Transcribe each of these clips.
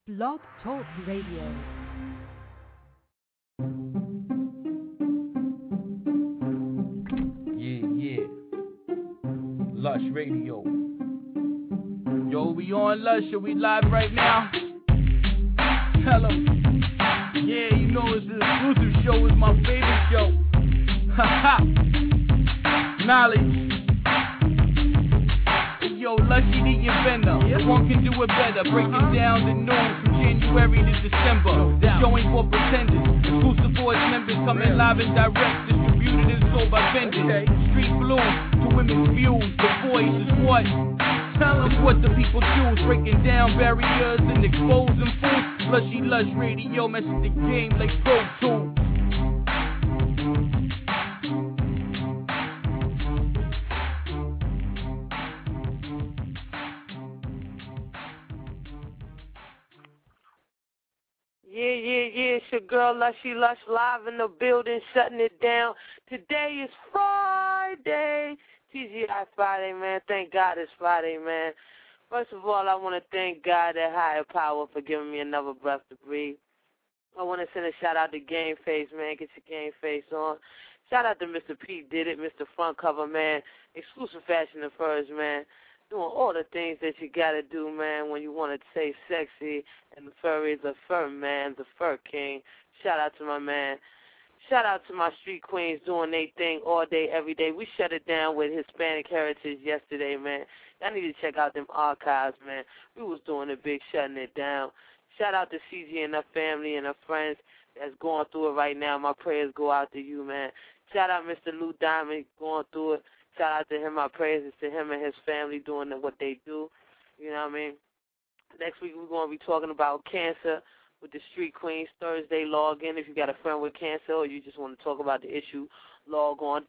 Blog Talk Radio. Yeah. Lush Radio. Yo, we on Lush, are we live right now? Tell 'em. Yeah, you know it's the exclusive show, it's my favorite show. Haha. Knowledge. Yo, Lushy the inventor. One can do it better. Breaking down the news from January to December. Showing for pretenders. Exclusive for its members. Coming live and direct. Distributed and sold by vendors. Street Blue to women's views. The voice is what? Tell them what the people choose. Breaking down barriers and exposing fools. Lushy Lush Radio. Messing the game like Pro Tools. Yeah, it's your girl Lushy Lush live in the building, shutting it down. Today is Friday, TGI Friday, man. Thank God it's Friday, man. First of all, I want to thank God, that higher power, for giving me another breath to breathe. I want to send a shout out to Game Face, man. Get your Game Face on. Shout out to Mr. P. Did It, Mr. Front Cover, man. Exclusive Fashion and Furs, man. Doing all the things that you gotta do, man, when you want to stay sexy. And the fur is a fur man, the fur king. Shout out to my man. Shout out to my street queens doing their thing all day, every day. We shut it down with Hispanic Heritage yesterday, man. Y'all need to check out them archives, man. We was doing it big, shutting it down. Shout out to CG and her family and her friends that's going through it right now. My prayers go out to you, man. Shout out Mr. Lou Diamond going through it. Shout out to him. My prayers is to him and his family doing what they do. You know what I mean? Next week we're going to be talking about cancer with the Street Queens. Thursday, log in if you got a friend with cancer or you just want to talk about the issue. Log on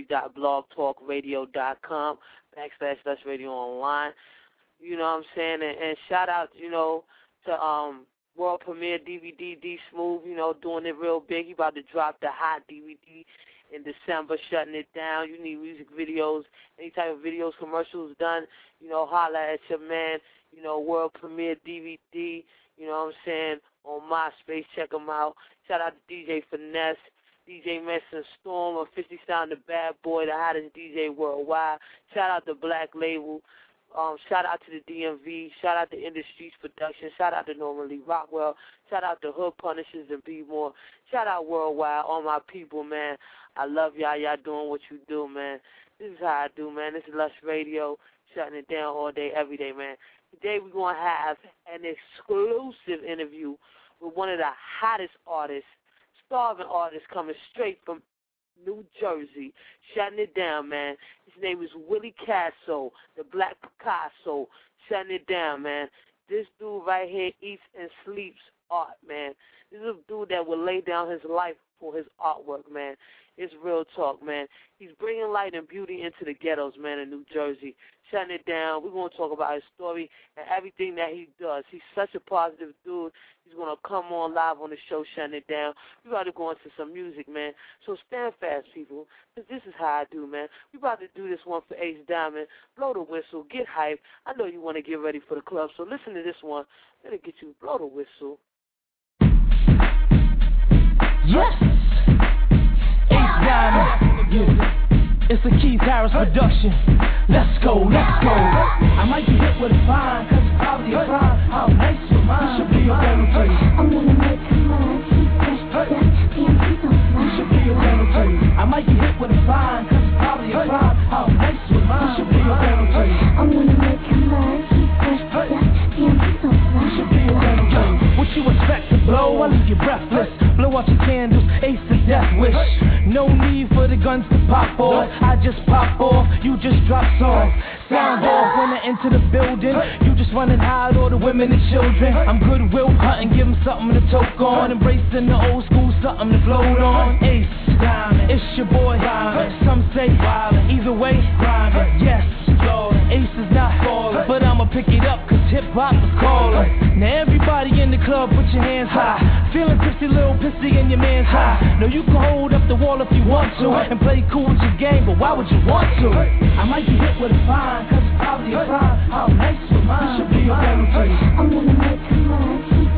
www.blogtalkradio.com/Lush Radio Online. You know what I'm saying? And shout out, to world premiere DVD, D Smooth, doing it real big. He about to drop the hot DVD in December, shutting it down. You need music videos, any type of videos, commercials done, holla at your man, world premiere DVD, you know what I'm saying, on MySpace. Check them out. Shout out to DJ Finesse, DJ Messon Storm, officially signed the Bad Boy, the hottest DJ worldwide. Shout out to Black Label. Shout out to the DMV. Shout out to Industries Production. Shout out to Norman Lee Rockwell. Shout out to Hood Punishers and Be More. Shout out worldwide, all my people, man. I love y'all. Y'all doing what you do, man. This is how I do, man. This is Lush Radio, shutting it down all day, every day, man. Today we're going to have an exclusive interview with one of the hottest artists, starving artists, coming straight from New Jersey, shutting it down, man. His name is Willie Casso, the Black Picasso, shutting it down, man. This dude right here eats and sleeps art, man. This is a dude that will lay down his life for his artwork, man. It's real talk, man. He's bringing light and beauty into the ghettos, man, in New Jersey, shutting it down. We're going to talk about his story and everything that he does. He's such a positive dude. He's going to come on live on the show, shutting it down. We're about to go into some music, man. So stand fast, people, because this is how I do, man. We're about to do this one for Ace Diamond. Blow the whistle. Get hyped. I know you want to get ready for the club, so listen to this one. Let it get you. Blow the whistle. Yes! Ace Diamond. Yeah. It's a Keith Harris production. Let's go. I might be hit with a fine, cause it's probably a crime. How nice your mind should be a guarantee. I'm gonna make a mind, keep fresh to death, PMC don't fly. Should be a guarantee. I might be hit with a fine, cause it's probably a crime. How nice your mind should be a guarantee. I'm gonna make a mind, keep fresh to death, PMC don't fly. Should be a guarantee. What you expect to blow? I leave you breathless. Blow out your candles, Ace the death wish. No need for the guns to pop off. I just pop off, you just drop songs. Sound off when I enter the building. You just run and hide all the women and children. I'm Goodwill hunting, give them something to toke on. Embracing the old school, something to float on. Ace Diamond, it's your boy Diamond. Some say violent, either way, private. Yes, Ace is not falling, but I'ma pick it up cause hip-hop is calling. Now everybody in the club, put your hands high. Feeling tipsy, little pissy and your man's high. No, you can hold up the wall if you want to and play cool with your game, but why would you want to? I might be hit with a fine, cause it's probably a crime. How nice your mind should be a guarantee. I'm gonna make a mind, keep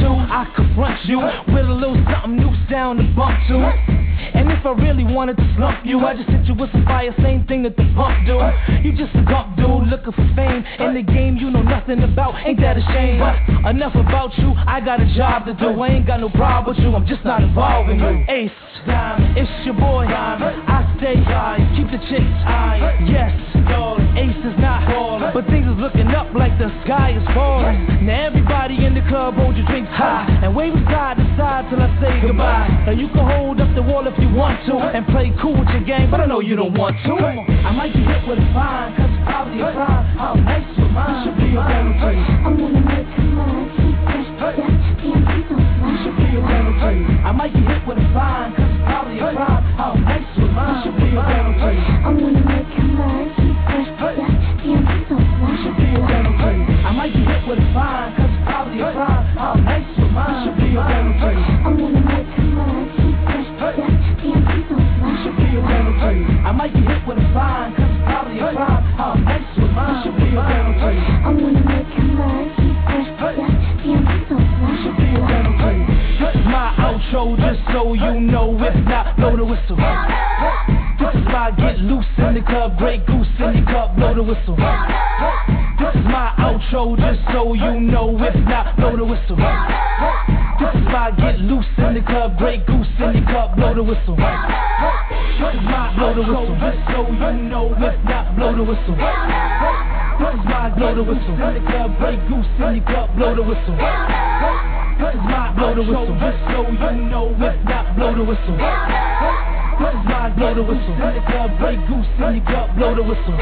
to, I confront you with a little something new sound to bump to. And if I really wanted to slump you, I just hit you with some fire, same thing that the pump do. You just a gump dude looking for fame in the game you know nothing about, ain't that a shame? But enough about you, I got a job to do. I ain't got no problem with you, I'm just not involved in you. Ace, Diamond, it's your boy, Diamond. I stay high, keep the chicks high. Yes, Ace is not falling, but things is looking up like the sky is falling. Now everybody in the club hold your drinks high and wave it side to side till I say goodbye. Now you can hold up the wall if you want to and play cool with your game, but I know you don't want to. I might be hit with a fine, cause it's probably a crime. How nice your mind should be a penalty. I'm gonna make her mine, keep fresh, yeah, damn, please don't lie. Should be a penalty. I might be hit with a fine, cause it's probably a crime. How nice your mind should be a penalty. I'm gonna make her mine, keep fresh, yeah, damn, please don't lie. Should be a penalty. I might be hit with a fine, cause it's probably a crime. How nice your mind should be a penalty. I'm gonna make her mine, keep fresh, yeah, damn, please don't lie. Should be a penalty. I might be hit with a fine, cause it's probably a crime. How nice your mind should be a penalty. I'm gonna make her mine, keep fresh, yeah, damn, please don't lie. Should be a penalty. This is my outro, just so you know. If not, blow the whistle. This is my get loose in the club, Grey Goose in the cup, blow the whistle. This is my outro, just so you know. If not, blow the whistle. This is my get loose in the club, Grey Goose in the cup, blow the whistle. This is my blow the whistle, just so you know. If not, blow the whistle. This is my blow the whistle in the club, Grey Goose in the cup, blow the whistle. This is my blow the whistle, just so you know. If not, blow the whistle. This is my blow the whistle in the club, Grey Goose in the cup, blow the whistle.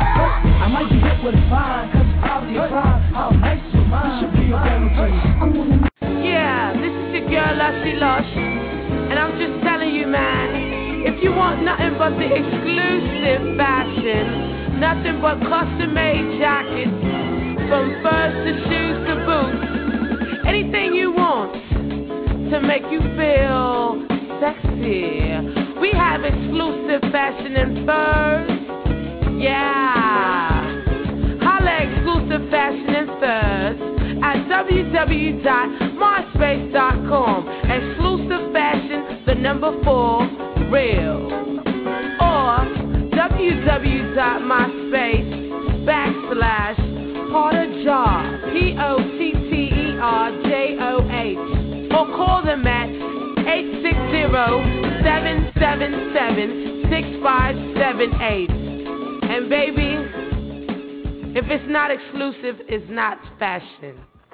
I might be hit with a fine, cause it's probably a crime. How nice your mind should be a penalty. Yeah, this is your girl Lushy Lush, and I'm just telling you, man, if you want nothing but the exclusive fashion, nothing but custom-made jackets, from furs to shoes to boots, anything you want to make you feel sexy. We have exclusive fashion in furs, yeah. Holla exclusive fashion in furs at www.myspace.com. Exclusive fashion, the number 4, real. Or www.myspace.com/Potterjoh, POTTERJOH. Or call them at 860-777-6578. And baby, if it's not exclusive, it's not fashion.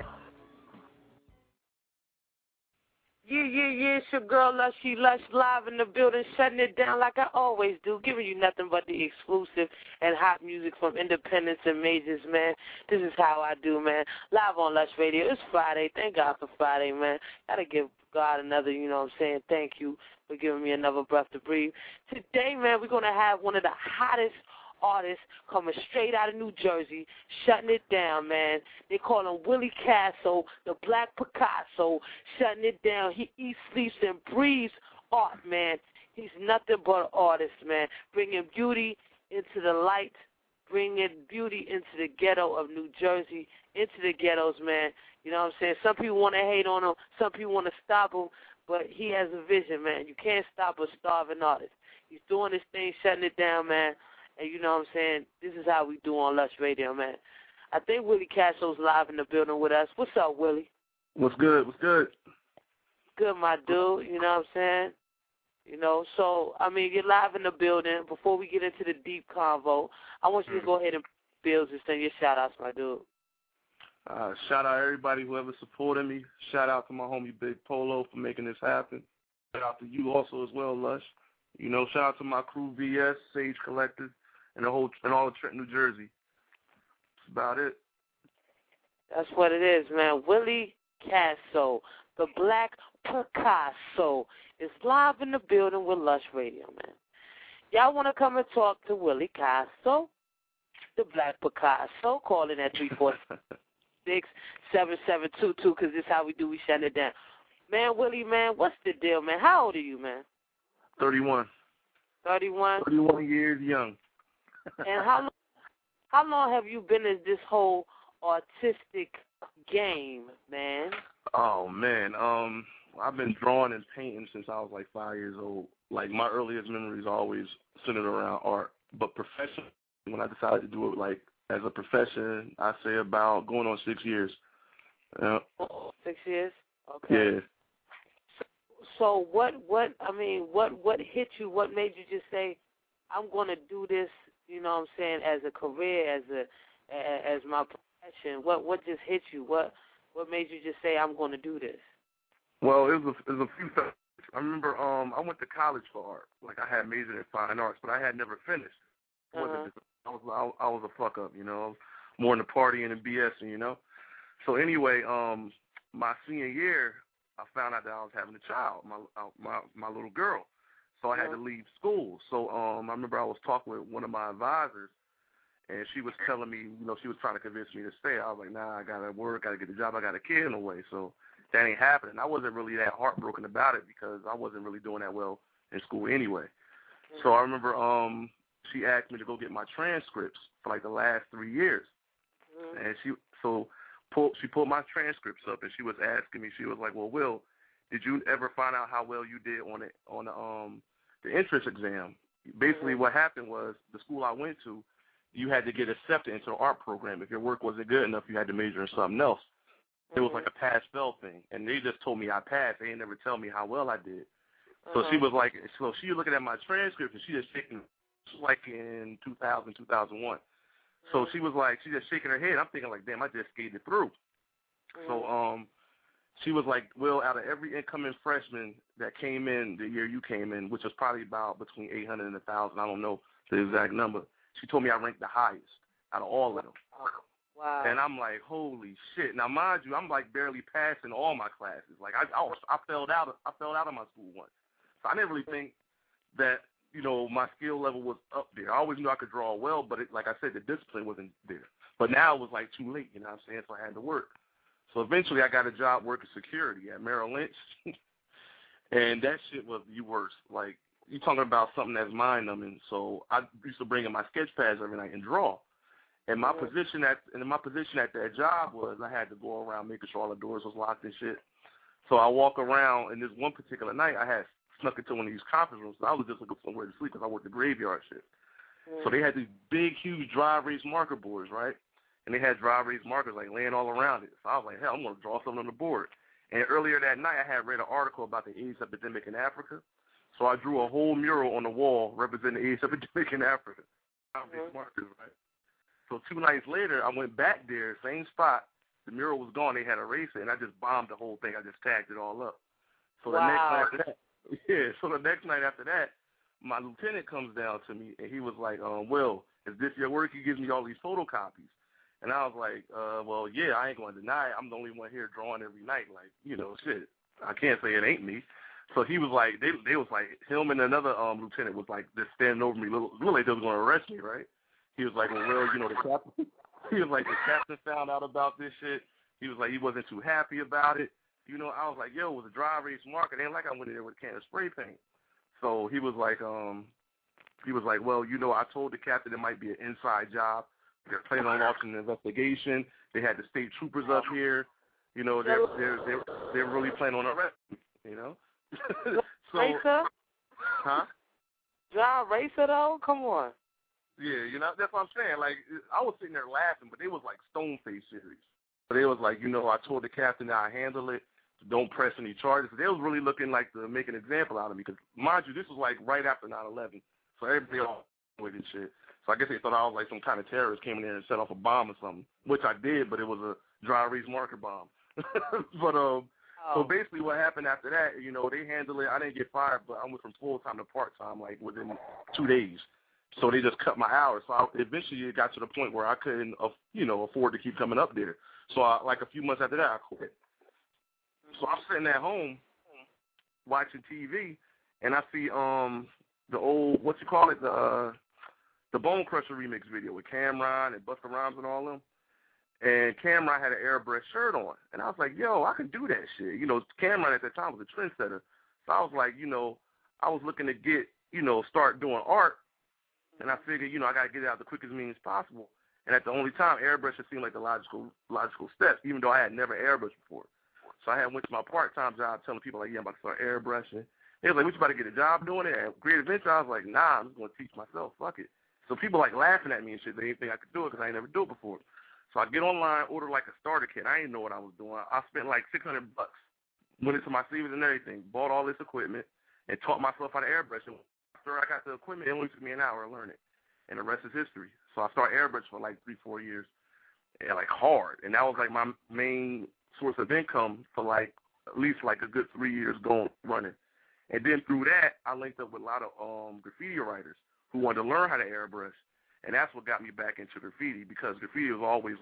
Yeah, it's your girl Lushy Lush live in the building, shutting it down like I always do, giving you nothing but the exclusive and hot music from independents and majors, man. This is how I do, man. Live on Lush Radio. It's Friday. Thank God for Friday, man. Gotta give God another, you know what I'm saying, thank you for giving me another breath to breathe. Today, man, we're going to have one of the hottest artists coming straight out of New Jersey, shutting it down, man. They call him Willie Castle, the Black Picasso, shutting it down. He eats, sleeps, and breathes art, man. He's nothing but an artist, man, bringing beauty into the light, bringing beauty into the ghetto of New Jersey, into the ghettos, man. You know what I'm saying? Some people want to hate on him. Some people want to stop him. But he has a vision, man. You can't stop a starving artist. He's doing this thing, shutting it down, man. And you know what I'm saying? This is how we do on Lush Radio, man. I think Willie Castro's live in the building with us. What's up, Willie? What's good? What's good? Good, my dude. You know what I'm saying? You know, so, I mean, you're live in the building. Before we get into the deep convo, I want you to go ahead and build and send your shout-outs, my dude. Shout out everybody who ever supported me. Shout out to my homie Big Polo for making this happen. Shout out to you also as well, Lush. You know, shout out to my crew, VS, Sage Collective, and all of Trenton, New Jersey. That's about it. That's what it is, man. Willie Castle, the Black Picasso, is live in the building with Lush Radio, man. Y'all want to come and talk to Willie Castle, the Black Picasso? Call in at 346-7722, because this is how we do. We shut it down. Man, Willie, man, what's the deal, man? How old are you, man? 31. 31? 31 years young. And how long have you been in this whole artistic game, man? Oh, man. I've been drawing and painting since I was like 5 years old. Like, my earliest memories are always centered around art. But professionally, when I decided to do it, like, as a profession, I say about going on 6 years. 6 years? Okay. Yeah. So what hit you? What made you just say, I'm going to do this, you know what I'm saying, as a career, as my profession? What just hit you? What made you just say, I'm going to do this? Well, it was a few things. I remember I went to college for art. Like, I had majored in fine arts, but I had never finished. I was a fuck up, you know, more in the partying and BSing, you know. So anyway, my senior year, I found out that I was having a child, my little girl. So I had to leave school. So I remember I was talking with one of my advisors, and she was telling me, you know, she was trying to convince me to stay. I was like, nah, I got to work, got to get a job, I got a kid in the way. So that ain't happening. I wasn't really that heartbroken about it because I wasn't really doing that well in school anyway. So I remember she asked me to go get my transcripts for like the last 3 years. And she pulled my transcripts up, and she was asking me, she was like, well, Will, did you ever find out how well you did on the entrance exam? Basically what happened was the school I went to, you had to get accepted into the art program. If your work wasn't good enough, you had to major in something else. It was like a pass-fail thing, and they just told me I passed. They didn't never tell me how well I did. So she was like, so she was looking at my transcript, and she just shaking, like in 2000, 2001. So she was like, she just shaking her head. I'm thinking like, damn, I just skated through. So she was like, Will, out of every incoming freshman that came in the year you came in, which was probably about between 800 and 1,000, I don't know the exact number, she told me I ranked the highest out of all of them. Wow. And I'm like, holy shit. Now, mind you, I'm like barely passing all my classes. Like I failed out of my school once. So I didn't really think that, you know, my skill level was up there. I always knew I could draw well, but like I said, the discipline wasn't there. But now it was like too late, you know what I'm saying? So I had to work. So eventually I got a job working security at Merrill Lynch. And that shit was the worst. Like, you talking about something that's mind-numbing. So I used to bring in my sketch pads every night and draw. And my position at that job was I had to go around making sure all the doors was locked and shit. So I walk around, and this one particular night I had snuck into one of these conference rooms. So I was just looking for somewhere to sleep because I worked the graveyard shift. So they had these big, huge dry erase marker boards, right? And they had dry erase markers like laying all around it. So I was like, hell, I'm going to draw something on the board. And earlier that night I had read an article about the AIDS epidemic in Africa. So I drew a whole mural on the wall representing the AIDS epidemic in Africa. Markers, right? So 2 nights later, I went back there, same spot. The mural was gone. They had erased it, and I just bombed the whole thing. I just tagged it all up. So the next night after that, so the next night after that, my lieutenant comes down to me, and he was like, Will, is this your work? He gives me all these photocopies. And I was like, well, yeah, I ain't going to deny it. I'm the only one here drawing every night. Like, you know, shit, I can't say it ain't me. So he was like, they was like, him and another lieutenant was like just standing over me, little like they was going to arrest me, right? He was like, well, you know, the captain. He was like, the captain found out about this shit. He was like, he wasn't too happy about it. You know, I was like, yo, it was a dry erase marker. It ain't like I went in there with a can of spray paint. So he was like, well, you know, I told the captain it might be an inside job. They're planning on launching an investigation. They had the state troopers up here. You know, they're really planning on arresting me, you know. So, Racer? Huh? Dry eraser though? Come on. Yeah, you know, that's what I'm saying. Like, I was sitting there laughing, but they was like stone-face serious. But they was like, you know, I told the captain that I handle it. Don't press any charges. They was really looking like to make an example out of me. Because, mind you, this was like right after 9/11. So everybody all with and shit. So I guess they thought I was like some kind of terrorist came in there and set off a bomb or something, which I did, but it was a dry erase marker bomb. But so basically what happened after that, you know, they handled it. I didn't get fired, but I went from full-time to part-time like within 2 days. So they just cut my hours. So eventually it got to the point where I couldn't, afford to keep coming up there. So like a few months after that, I quit. So I'm sitting at home watching TV, and I see the old, the Bone Crusher remix video with Cameron and Busta Rhymes and all them. And Cameron had an airbrush shirt on. And I was like, yo, I can do that shit. You know, Cameron at that time was a trendsetter. So I was like, you know, I was looking to get, start doing art. And I figured, I got to get it out the quickest means possible. And at the only time, airbrushing seemed like the logical step, even though I had never airbrushed before. So I went to my part-time job telling people, like, yeah, I'm about to start airbrushing. They was like, what, you about to get a job doing it? At Great Adventure, I was like, nah, I'm just going to teach myself. Fuck it. So people, like, laughing at me and shit. They didn't think I could do it because I ain't never do it before. So I get online, order, like, a starter kit. I didn't know what I was doing. I spent, like, $600. Went into my savings and everything, bought all this equipment, and taught myself how to airbrush. And after I got the equipment, it only took me an hour to learn it. And the rest is history. So I started airbrushing for, like, 3-4 years, and, like, hard. And that was, like, my main source of income for, like, at least, like, a good 3 years running. And then through that, I linked up with a lot of graffiti writers who wanted to learn how to airbrush. And that's what got me back into graffiti, because graffiti was always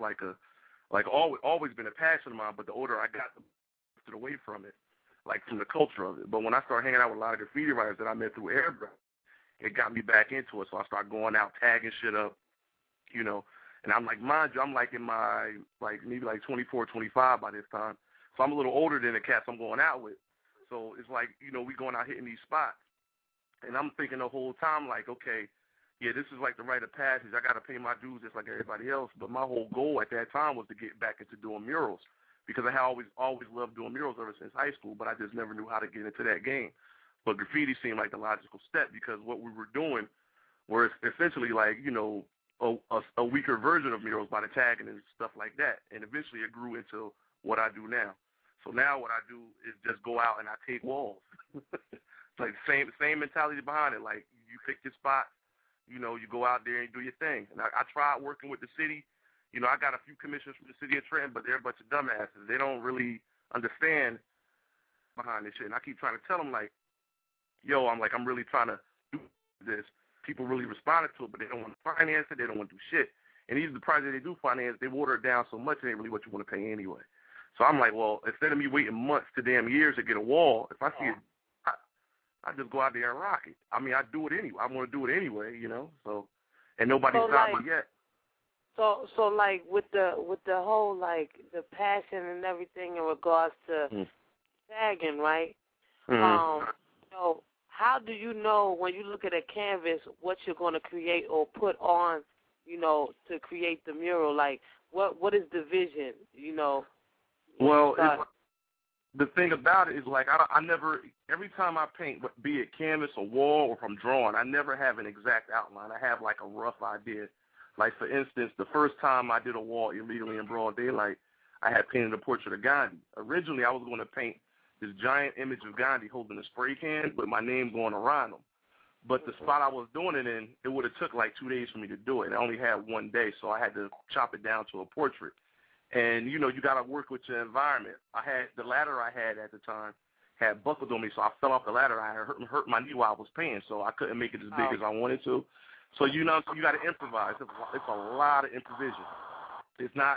always been a passion of mine, but the older I got, away from it, like from the culture of it. But when I started hanging out with a lot of graffiti writers that I met through airbrush, it got me back into it. So I started going out, tagging shit up, you know. And I'm like, mind you, I'm like in my, like, maybe like 24, 25 by this time. So I'm a little older than the cats I'm going out with. So it's like, you know, we going out hitting these spots. And I'm thinking the whole time, like, okay, yeah, this is like the rite of passage. I got to pay my dues just like everybody else. But my whole goal at that time was to get back into doing murals, because I had always loved doing murals ever since high school, but I just never knew how to get into that game. But graffiti seemed like the logical step, because what we were doing was essentially like, you know, a weaker version of murals by the tagging and stuff like that. And eventually it grew into what I do now. So now what I do is just go out and I take walls. It's like same mentality behind it. Like, you pick your spot, you know, you go out there and do your thing. And I tried working with the city. You know, I got a few commissions from the city of Trenton, but they're a bunch of dumbasses. They don't really understand behind this shit. And I keep trying to tell them, like, yo, I'm really trying to do this. People really responded to it, but they don't want to finance it. They don't want to do shit. And even the project they do finance, they water it down so much, it ain't really what you want to pay anyway. So I'm like, well, instead of me waiting months to damn years to get a wall, if I see it, I just go out there and rock it. I mean, I do it anyway. I want to do it anyway, you know. So, and nobody's stopped me yet. So like with the whole, like, the passion and everything in regards to tagging, right? Mm-hmm. You know, how do you know when you look at a canvas what you're going to create or put on, you know, to create the mural? Like, what is the vision, you know? Well, the thing about it is, like, I never, every time I paint, be it canvas or wall or if I'm drawing, I never have an exact outline. I have, like, a rough idea. Like, for instance, the first time I did a wall illegally in broad daylight, I had painted a portrait of Gandhi. Originally, I was going to paint this giant image of Gandhi holding a spray can with my name going around him. But the spot I was doing it in, it would have took like 2 days for me to do it. And I only had 1 day, so I had to chop it down to a portrait. And, you know, you got to work with your environment. The ladder I had at the time had buckled on me, so I fell off the ladder. I hurt my knee while I was painting, so I couldn't make it as big as I wanted to. So, you know, you got to improvise. It's a lot of improvisation. It's not,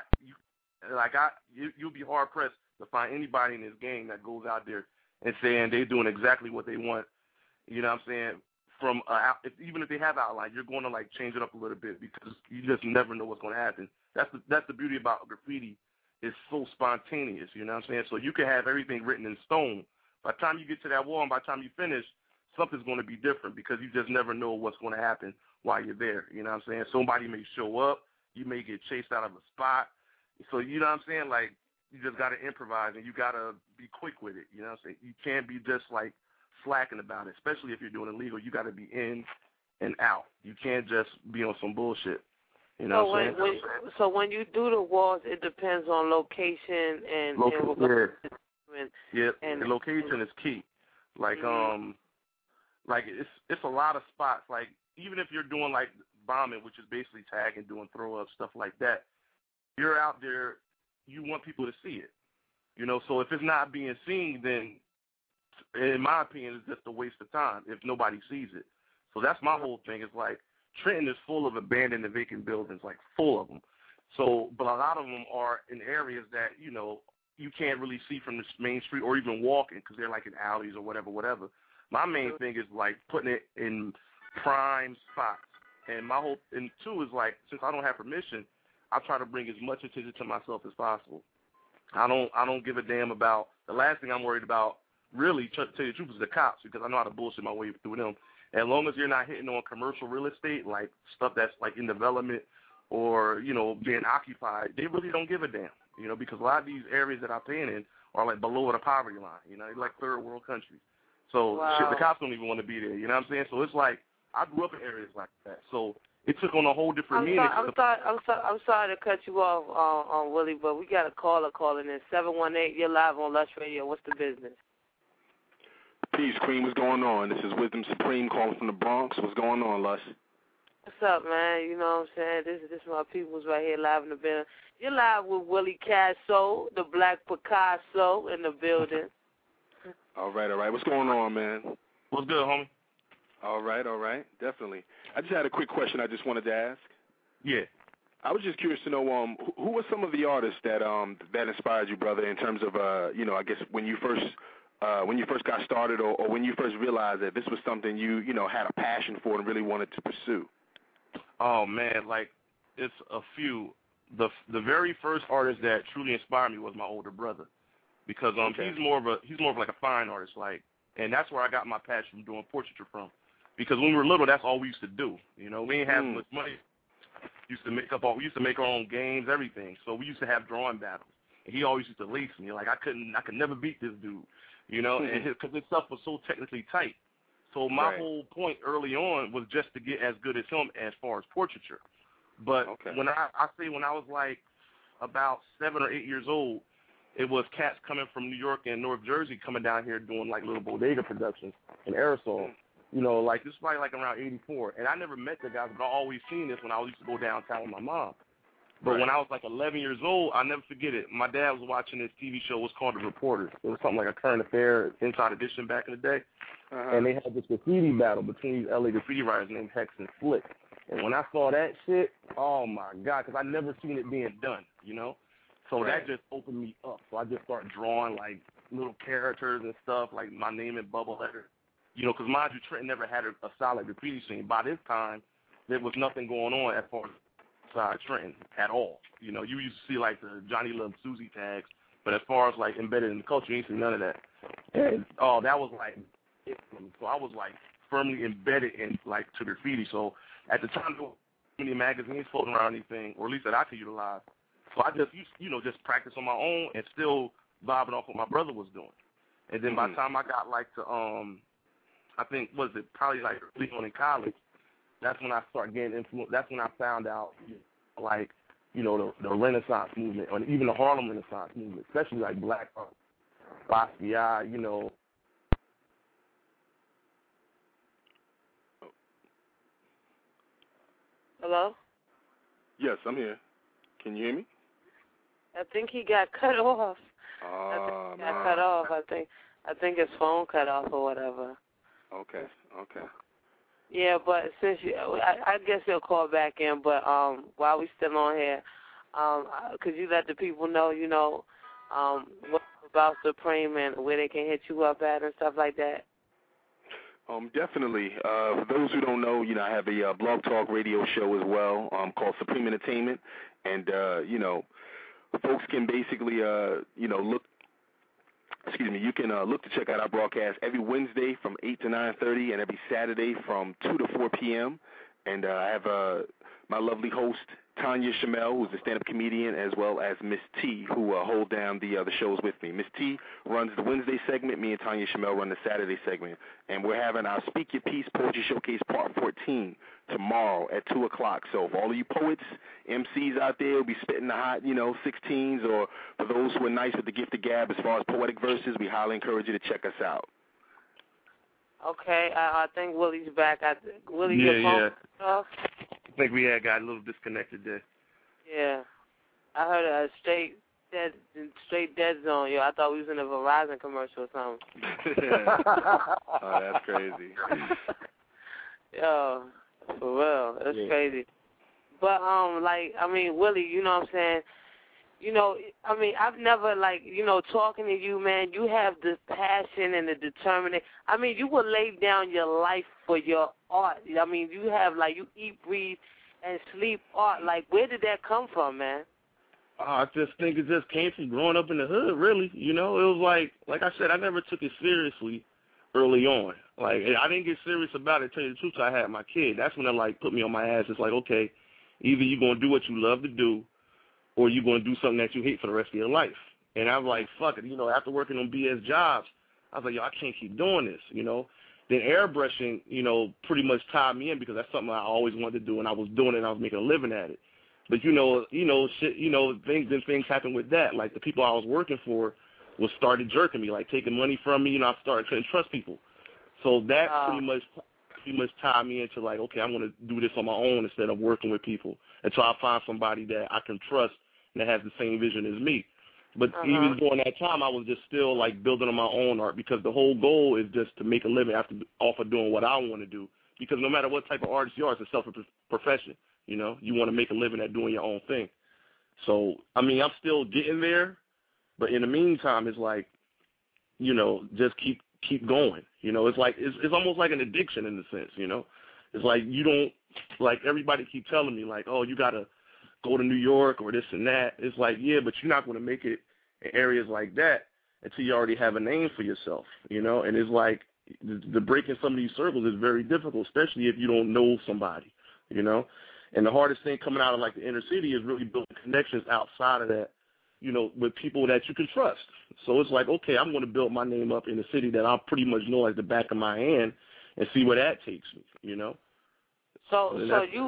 you'll be hard-pressed to find anybody in this game that goes out there and saying they're doing exactly what they want. You know what I'm saying? Even if they have outline, you're going to, like, change it up a little bit, because you just never know what's going to happen. That's the beauty about graffiti. It's so spontaneous, you know what I'm saying? So you can have everything written in stone. By the time you get to that wall and by the time you finish, something's going to be different, because you just never know what's going to happen while you're there, you know what I'm saying? Somebody may show up. You may get chased out of a spot. So, you know what I'm saying? Like, you just got to improvise, and you got to be quick with it, you know what I'm saying? You can't be just, like, slacking about it, especially if you're doing illegal. You got to be in and out. You can't just be on some bullshit. You know what I'm saying? So when you do the walls, it depends on location and the location is key. Like like it's a lot of spots. Like, even if you're doing like bombing, which is basically tagging, doing throw up stuff like that, you're out there. You want people to see it. You know, so if it's not being seen, then in my opinion, it's just a waste of time if nobody sees it. So that's my whole thing. It's like, Trenton is full of abandoned and vacant buildings, like full of them. So, but a lot of them are in areas that, you know, you can't really see from the main street or even walking, because they're like in alleys or whatever. My main thing is like putting it in prime spots. And my whole, and two is like, since I don't have permission, I try to bring as much attention to myself as possible. I don't give a damn about, the last thing I'm worried about, really, to tell you the truth, is the cops, because I know how to bullshit my way through them. As long as you're not hitting on commercial real estate, like stuff that's like in development or, you know, being occupied, they really don't give a damn, you know, because a lot of these areas that I'm paying in are like below the poverty line, you know, they're like third world countries. So shit, the cops don't even want to be there, you know what I'm saying? So it's like, I grew up in areas like that. So it took on a whole different meaning. I'm sorry to cut you off, on Willie, but we got a caller calling in. 718, you're live on Lush Radio. What's the business? Peace, Queen. What's going on? This is Wisdom Supreme calling from the Bronx. What's going on, Lush? What's up, man? You know what I'm saying? This is my people's right here live in the building. You're live with Willie Casso, the Black Picasso in the building. All right. What's going on, man? What's good, homie? All right. Definitely. I just had a quick question I just wanted to ask. Yeah. I was just curious to know who were some of the artists that inspired you, brother, in terms of you know, I guess when you first got started or when you first realized that this was something you know had a passion for and really wanted to pursue. Oh man, like it's a few. The very first artist that truly inspired me was my older brother, because he's more of like a fine artist, like, and that's where I got my passion from doing portraiture from. Because when we were little, that's all we used to do. You know, we didn't have much money. We used to make our own games, everything. So we used to have drawing battles, and he always used to lace me. Like I could never beat this dude, you know, and because his stuff was so technically tight. So my whole point early on was just to get as good as him as far as portraiture. But when I was like about 7 or 8 years old, it was cats coming from New York and North Jersey coming down here doing like little bodega productions in aerosol. You know, like this was probably like around 84. And I never met the guys, but I always seen this when I used to go downtown with my mom. But when I was like 11 years old, I'll never forget it. My dad was watching this TV show. It was called The Reporters. It was something like a current affair inside edition back in the day. And they had this graffiti battle between these LA graffiti writers named Hex and Slick. And when I saw that shit, oh my God, because I never seen it being done, you know? So that just opened me up. So I just started drawing like little characters and stuff, like my name in bubble letters. You know, because mind you, Trenton never had a solid graffiti scene. By this time, there was nothing going on as far as outside Trenton at all. You know, you used to see like the Johnny Love Susie tags, but as far as like embedded in the culture, you ain't see none of that. And that was like it for me. So I was like firmly embedded in like to graffiti. So at the time, there weren't many magazines floating around anything, or at least that I could utilize. So I just used, you know, just practice on my own and still vibing off what my brother was doing. And then by the time I got like to I think probably like early on in college, that's when I started getting influence. That's when I found out like, you know, the Renaissance movement, or even the Harlem Renaissance movement, especially like black art, Basquiat, you know. Hello? Yes, I'm here. Can you hear me? I think he got cut off. Oh, I think he got cut off. I think his phone cut off or whatever. Okay. Yeah, but since I guess he'll call back in. But while we still on here, could you let the people know, you know, what about Supreme and where they can hit you up at and stuff like that? Definitely. For those who don't know, you know, I have a blog talk radio show as well called Supreme Entertainment, and you know, folks can basically you know you can look to check out our broadcast every Wednesday from 8 to 9:30 and every Saturday from 2 to 4 p.m. And I have my lovely host, Tanya Shamel, who's a stand-up comedian, as well as Miss T, who hold down the shows with me. Miss T runs the Wednesday segment. Me and Tanya Shamel run the Saturday segment. And we're having our Speak Your Piece Poetry Showcase Part 14 tomorrow at 2 o'clock. So for all of you poets, MCs out there who be spitting the hot, you know, 16s, or for those who are nice with the gift of gab as far as poetic verses, we highly encourage you to check us out. Okay, I think Willie's back. Willie, yeah, your phone off? I think we had got a little disconnected there. Yeah, I heard a straight dead zone. Yo, I thought we was in a Verizon commercial or something. Oh, that's crazy. Yo, for real, that's crazy. But like, I mean, Willie, you know what I'm saying? You know, I mean, I've never, like, you know, talking to you, man, you have the passion and the determination. I mean, you will lay down your life for your art. I mean, you have, like, you eat, breathe, and sleep art. Like, where did that come from, man? I just think it just came from growing up in the hood, really. You know, it was like I said, I never took it seriously early on. Like, I didn't get serious about it, to tell you the truth, till I had my kid. That's when it, like, put me on my ass. It's like, okay, Either you're going to do what you love to do, or you're going to do something that you hate for the rest of your life. And I was like, fuck it. You know, after working on BS jobs, I was like, yo, I can't keep doing this, you know. Then airbrushing, you know, pretty much tied me in because that's something I always wanted to do, and I was doing it and I was making a living at it. But, things happened with that. Like, the people I was working for was started jerking me, like taking money from me, I couldn't trust people. So that pretty much tied me into, like, okay, I'm going to do this on my own instead of working with people until I find somebody that I can trust and that has the same vision as me. But even during that time, I was just still, like, building on my own art because the whole goal is just to make a living off of doing what I want to do. Because no matter what type of artist you are, it's a self-profession, you know. You want to make a living at doing your own thing. So, I mean, I'm still getting there, but in the meantime, it's like, you know, just keep going. You know, it's like it's almost like an addiction in a sense, you know. It's like you don't, like everybody keep telling me, like, oh, you got to go to New York or this and that. It's like, yeah, but you're not going to make it in areas like that until you already have a name for yourself, you know. And it's like the breaking some of these circles is very difficult, especially if you don't know somebody, you know. And the hardest thing coming out of, like, the inner city is really building connections outside of that, you know, with people that you can trust. So it's like, okay, I'm going to build my name up in a city that I pretty much know like the back of my hand and see where that takes me, you know. So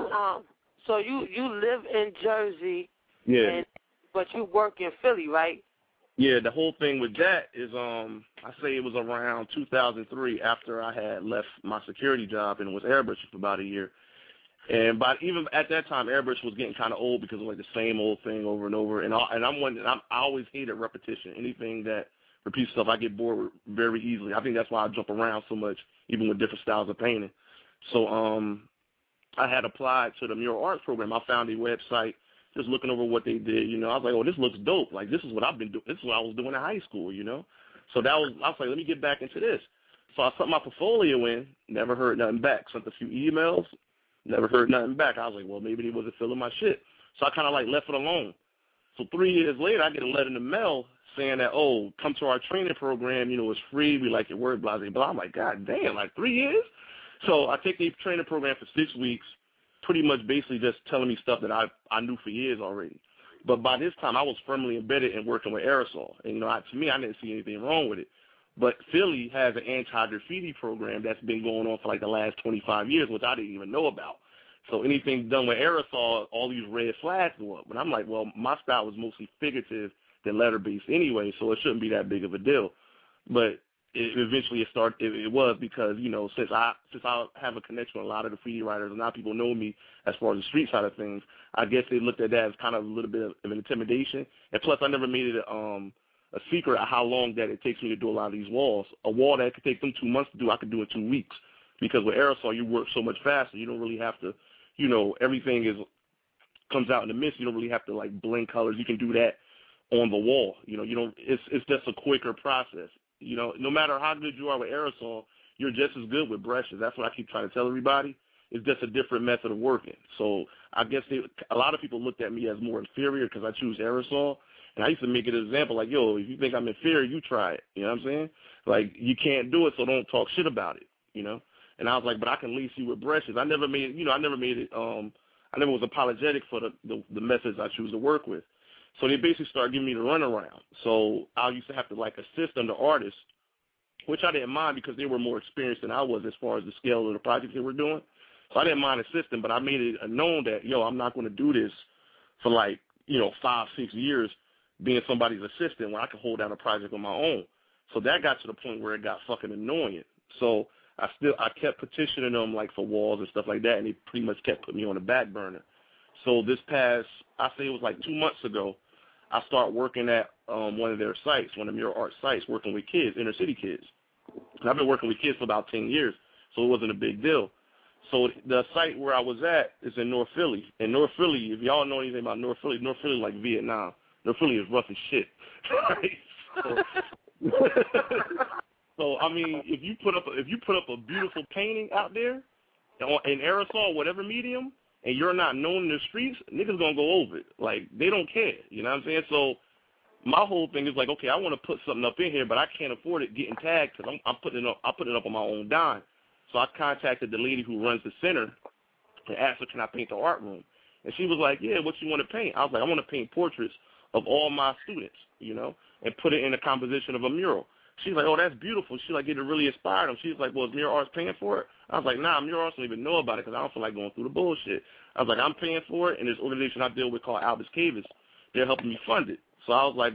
you live in Jersey, yeah, but you work in Philly, right? Yeah, the whole thing with that is, I say it was around 2003 after I had left my security job and was airbrushing for about a year. And even at that time, airbrush was getting kind of old because it was like the same old thing over and over. And I always hated repetition. Anything that repeats stuff, I get bored with very easily. I think that's why I jump around so much, even with different styles of painting. So I had applied to the Mural Arts program. I found a website, just looking over what they did. You know, I was like, oh, this looks dope. Like, this is what I've been doing. This is what I was doing in high school, you know. So I was like, let me get back into this. So I sent my portfolio in, never heard nothing back. Sent a few emails, never heard nothing back. I was like, well, maybe they wasn't feeling my shit. So I kind of, like, left it alone. So 3 years later, I get a letter in the mail saying that, oh, come to our training program. You know, it's free. We like your work, blah, blah, blah. I'm like, God damn, like 3 years? So I take the training program for 6 weeks, pretty much basically just telling me stuff that I knew for years already. But by this time, I was firmly embedded in working with aerosol. And, you know, to me, I didn't see anything wrong with it. But Philly has an anti-graffiti program that's been going on for like the last 25 years, which I didn't even know about. So anything done with aerosol, all these red flags go up. But I'm like, well, my style was mostly figurative than letter-based anyway, so it shouldn't be that big of a deal. But eventually it was because, you know, since I have a connection with a lot of the graffiti writers, and now people know me as far as the street side of things, I guess they looked at that as kind of a little bit of an intimidation. And plus, I never made it a secret of how long that it takes me to do a lot of these walls. A wall that could take them 2 months to do, I could do in 2 weeks. Because with aerosol, you work so much faster. You don't really have to, you know, everything comes out in the mist. You don't really have to, like, blend colors. You can do that on the wall. You know, you don't. It's just a quicker process. You know, no matter how good you are with aerosol, you're just as good with brushes. That's what I keep trying to tell everybody. It's just a different method of working. So I guess a lot of people looked at me as more inferior because I choose aerosol. And I used to make it an example, like, yo, if you think I'm inferior, you try it. You know what I'm saying? Like, you can't do it, so don't talk shit about it, you know? And I was like, but I can lease you with brushes. I never made it, I never was apologetic for the methods I choose to work with. So they basically started giving me the runaround. So I used to have to, like, assist them, the artists, which I didn't mind because they were more experienced than I was as far as the scale of the projects they were doing. So I didn't mind assisting, but I made it known that, yo, I'm not going to do this for, like, 5-6 years being somebody's assistant when I could hold down a project on my own. So that got to the point where it got fucking annoying. So I kept petitioning them, like, for walls and stuff like that, and they pretty much kept putting me on the back burner. So this past, I say it was like 2 months ago, I started working at one of their sites, one of the Mural Art sites, working with kids, inner city kids. And I've been working with kids for about 10 years, so it wasn't a big deal. So the site where I was at is in North Philly. And North Philly, if y'all know anything about North Philly is like Vietnam. North Philly is rough as shit. Right? So I mean, if you put up a beautiful painting out there in aerosol, whatever medium, and you're not known in the streets, niggas gonna go over it. Like, they don't care. You know what I'm saying? So my whole thing is like, okay, I want to put something up in here, but I can't afford it getting tagged because I'm putting it up. I put it up on my own dime. So I contacted the lady who runs the center and asked her, can I paint the art room? And she was like, yeah, what you want to paint? I was like, I want to paint portraits of all my students, you know, and put it in a composition of a mural. She's like, oh, that's beautiful. She's like, it really inspired them. She's like, well, is Mirror Arts paying for it? I was like, nah, Mirror Arts don't even know about it because I don't feel like going through the bullshit. I was like, I'm paying for it, and this organization I deal with called Albus Cavis, they're helping me fund it. So I was like,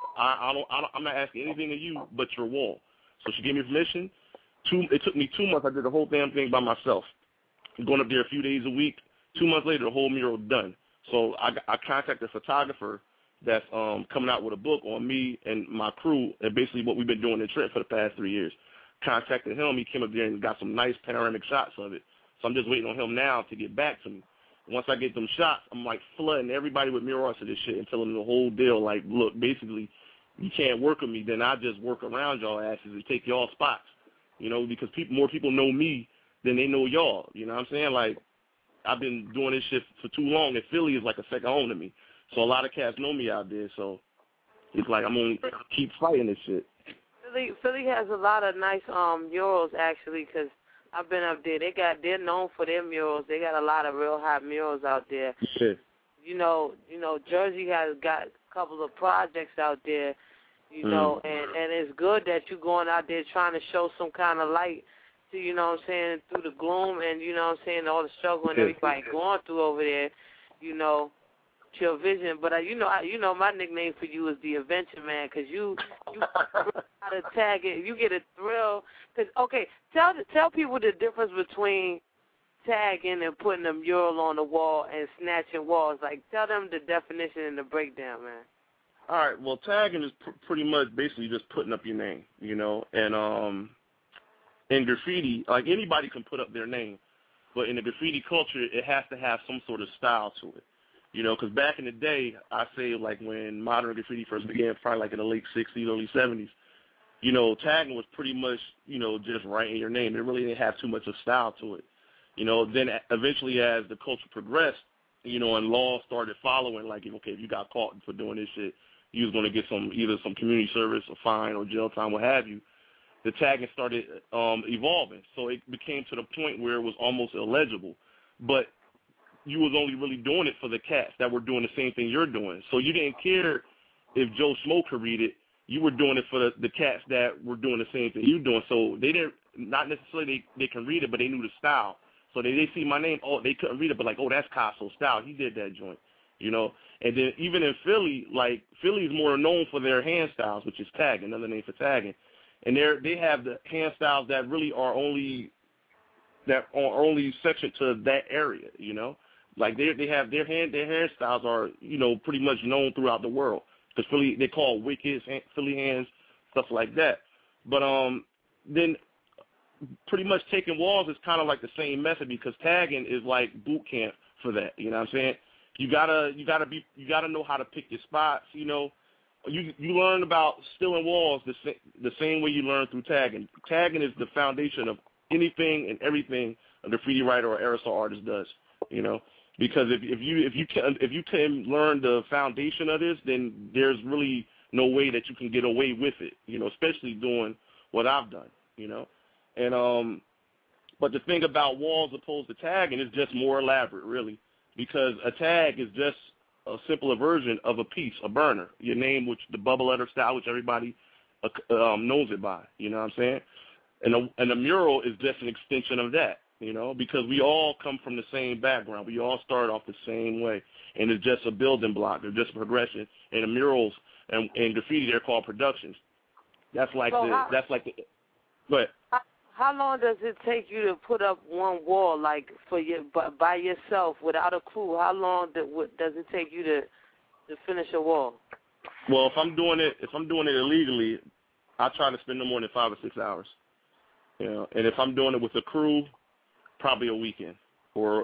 I'm not asking anything of you but your wall. So she gave me permission. It took me 2 months. I did the whole damn thing by myself. I'm going up there a few days a week. 2 months later, the whole mural done. So I contacted a photographer that's coming out with a book on me and my crew and basically what we've been doing in Trent for the past 3 years. Contacted him. He came up there and got some nice panoramic shots of it. So I'm just waiting on him now to get back to me. Once I get them shots, I'm like flooding everybody with Mirror Arts of this shit and telling them the whole deal. Like, look, basically, you can't work with me, then I just work around y'all asses and take y'all spots, you know, because more people know me than they know y'all. You know what I'm saying? Like, I've been doing this shit for too long, and Philly is like a second home to me. So a lot of cats know me out there, so it's like I'm going to keep fighting this shit. Philly has a lot of nice murals, actually, because I've been up there. They're known for their murals. They got a lot of real hot murals out there. Yeah. You know, Jersey has got a couple of projects out there, you know, and it's good that you're going out there trying to show some kind of light to, you know what I'm saying, through the gloom and, you know what I'm saying, all the struggle and everybody going through over there, you know, your vision. But, you know, my nickname for you is the Adventure Man because you how to tag it. You get a thrill. Cause, okay, tell people the difference between tagging and putting a mural on the wall and snatching walls. Like, tell them the definition and the breakdown, man. All right, well, tagging is pretty much basically just putting up your name, you know, and in graffiti, like anybody can put up their name, but in the graffiti culture, it has to have some sort of style to it, you know, because back in the day, I say like when modern graffiti first began, probably like in the late 60s, early 70s, you know, tagging was pretty much, you know, just writing your name. It really didn't have too much of style to it. You know, then eventually as the culture progressed, you know, and laws started following, like, okay, if you got caught for doing this shit, you was going to get either some community service or fine or jail time, what have you. The tagging started evolving. So it became to the point where it was almost illegible. But you was only really doing it for the cats that were doing the same thing you're doing. So you didn't care if Joe Schmo could read it. You were doing it for the cats that were doing the same thing you're doing. So they didn't, not necessarily they can read it, but they knew the style. So they see my name, oh, they couldn't read it, but like, oh, that's Casso style. He did that joint, you know. And then even in Philly, like Philly's more known for their hand styles, which is tagging, another name for tagging. And they have the hand styles that really are only sectioned to that area, you know. Like they have their hairstyles are, you know, pretty much known throughout the world. Because Philly, they call wickets, Philly hands, stuff like that. But then pretty much taking walls is kind of like the same method because tagging is like boot camp for that. You know what I'm saying? You gotta know how to pick your spots. You know, you learn about stealing walls the same way you learn through tagging. Tagging is the foundation of anything and everything a graffiti writer or aerosol artist does. You know, because if you can learn the foundation of this, then there's really no way that you can get away with it. You know, especially doing what I've done. You know. And but the thing about walls opposed to tagging is just more elaborate, really, because a tag is just a simpler version of a piece, a burner, your name, which the bubble letter style, which everybody knows it by. You know what I'm saying? And a mural is just an extension of that, you know, because we all come from the same background. We all start off the same way, and it's just a building block. It's just a progression. And the murals and graffiti, they're called productions. That's like the. But how long does it take you to put up one wall, like by yourself without a crew? How long does it take you to finish a wall? Well, if I'm doing it illegally, I try to spend no more than 5 or 6 hours. You know, and if I'm doing it with a crew, probably a weekend. Or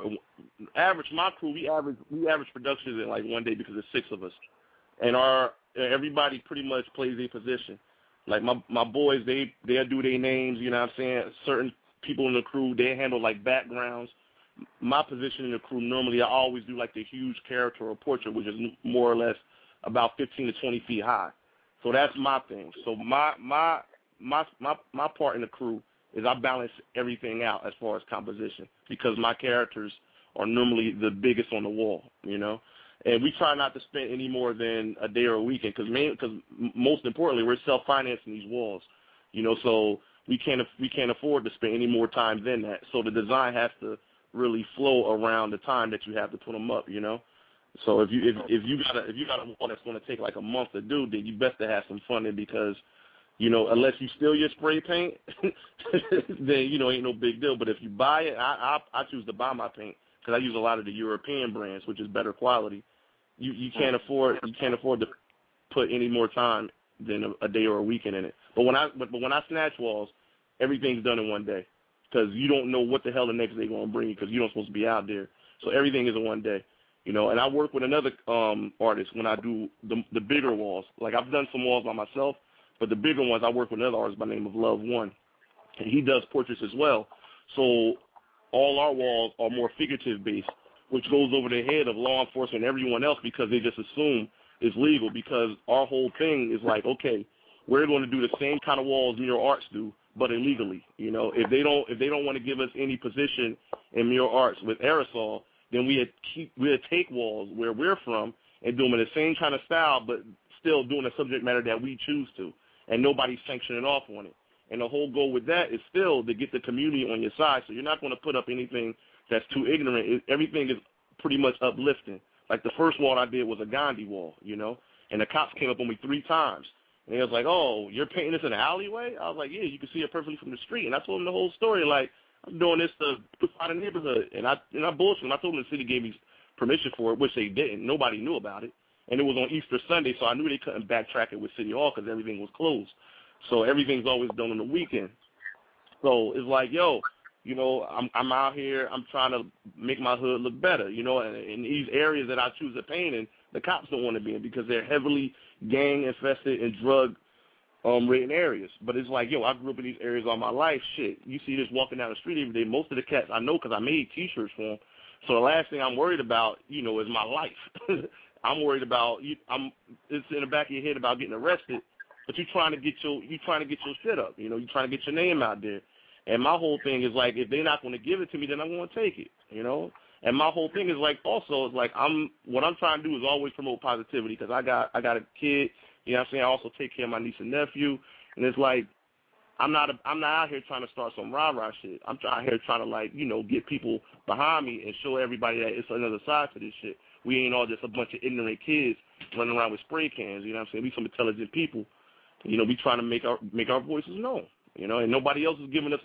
my crew, we average productions in like one day because there's 6 of us, and everybody pretty much plays their position. Like my boys, they do their names, you know what I'm saying? Certain people in the crew, they handle like backgrounds. My position in the crew, normally I always do like the huge character or portrait, which is more or less about 15 to 20 feet high. So that's my thing. So my part in the crew is I balance everything out as far as composition because my characters are normally the biggest on the wall, you know. And we try not to spend any more than a day or a weekend because most importantly, we're self-financing these walls, you know, so we can't afford to spend any more time than that. So the design has to really flow around the time that you have to put them up, you know. So if you got a wall that's going to take like a month to do, then you best to have some fun in because, you know, unless you steal your spray paint, then, you know, ain't no big deal. But if you buy it, I choose to buy my paint because I use a lot of the European brands, which is better quality. You can't afford to put any more time than a day or a weekend in it. But when I snatch walls, everything's done in one day because you don't know what the hell the next day going to bring you because you don't supposed to be out there. So everything is in one day. You know, and I work with another artist when I do the bigger walls. Like, I've done some walls by myself, but the bigger ones, I work with another artist by the name of Love One. And he does portraits as well. So all our walls are more figurative-based, which goes over the head of law enforcement and everyone else because they just assume it's legal because our whole thing is like, okay, we're going to do the same kind of walls Mural Arts do, but illegally. You know, if they don't want to give us any position in Mural Arts with aerosol, then we'd take walls where we're from and do them in the same kind of style, but still doing the subject matter that we choose to, and nobody's sanctioning off on it. And the whole goal with that is still to get the community on your side, so you're not going to put up anything that's too ignorant. Everything is pretty much uplifting. Like the first wall I did was a Gandhi wall, you know, and the cops came up on me 3 times. And they was like, oh, you're painting this in an alleyway? I was like, yeah, you can see it perfectly from the street. And I told them the whole story, like, I'm doing this to beautify the neighborhood. And I bullshit them. I told them the city gave me permission for it, which they didn't. Nobody knew about it. And it was on Easter Sunday, so I knew they couldn't backtrack it with City Hall because everything was closed. So everything's always done on the weekend. So it's like, yo, you know, I'm out here. I'm trying to make my hood look better, you know. And in these areas that I choose to paint in, the cops don't want to be in because they're heavily gang-infested and drug-ridden areas. But it's like, yo, I grew up in these areas all my life. Shit, you see this walking down the street every day. Most of the cats I know because I made T-shirts for them. So the last thing I'm worried about, you know, is my life. I'm worried about it's in the back of your head about getting arrested, but you're trying to get your shit up. You know, you're trying to get your name out there. And my whole thing is like, if they're not going to give it to me, then I'm going to take it. You know. And my whole thing is like, also, it's like what I'm trying to do is always promote positivity because I got a kid. You know what I'm saying? I also take care of my niece and nephew, and it's like I'm not out here trying to start some rah-rah shit. I'm out here trying to, like, you know, get people behind me and show everybody that it's another side to this shit. We ain't all just a bunch of ignorant kids running around with spray cans. You know what I'm saying? We some intelligent people. You know, we trying to make our voices known. You know, and nobody else is giving us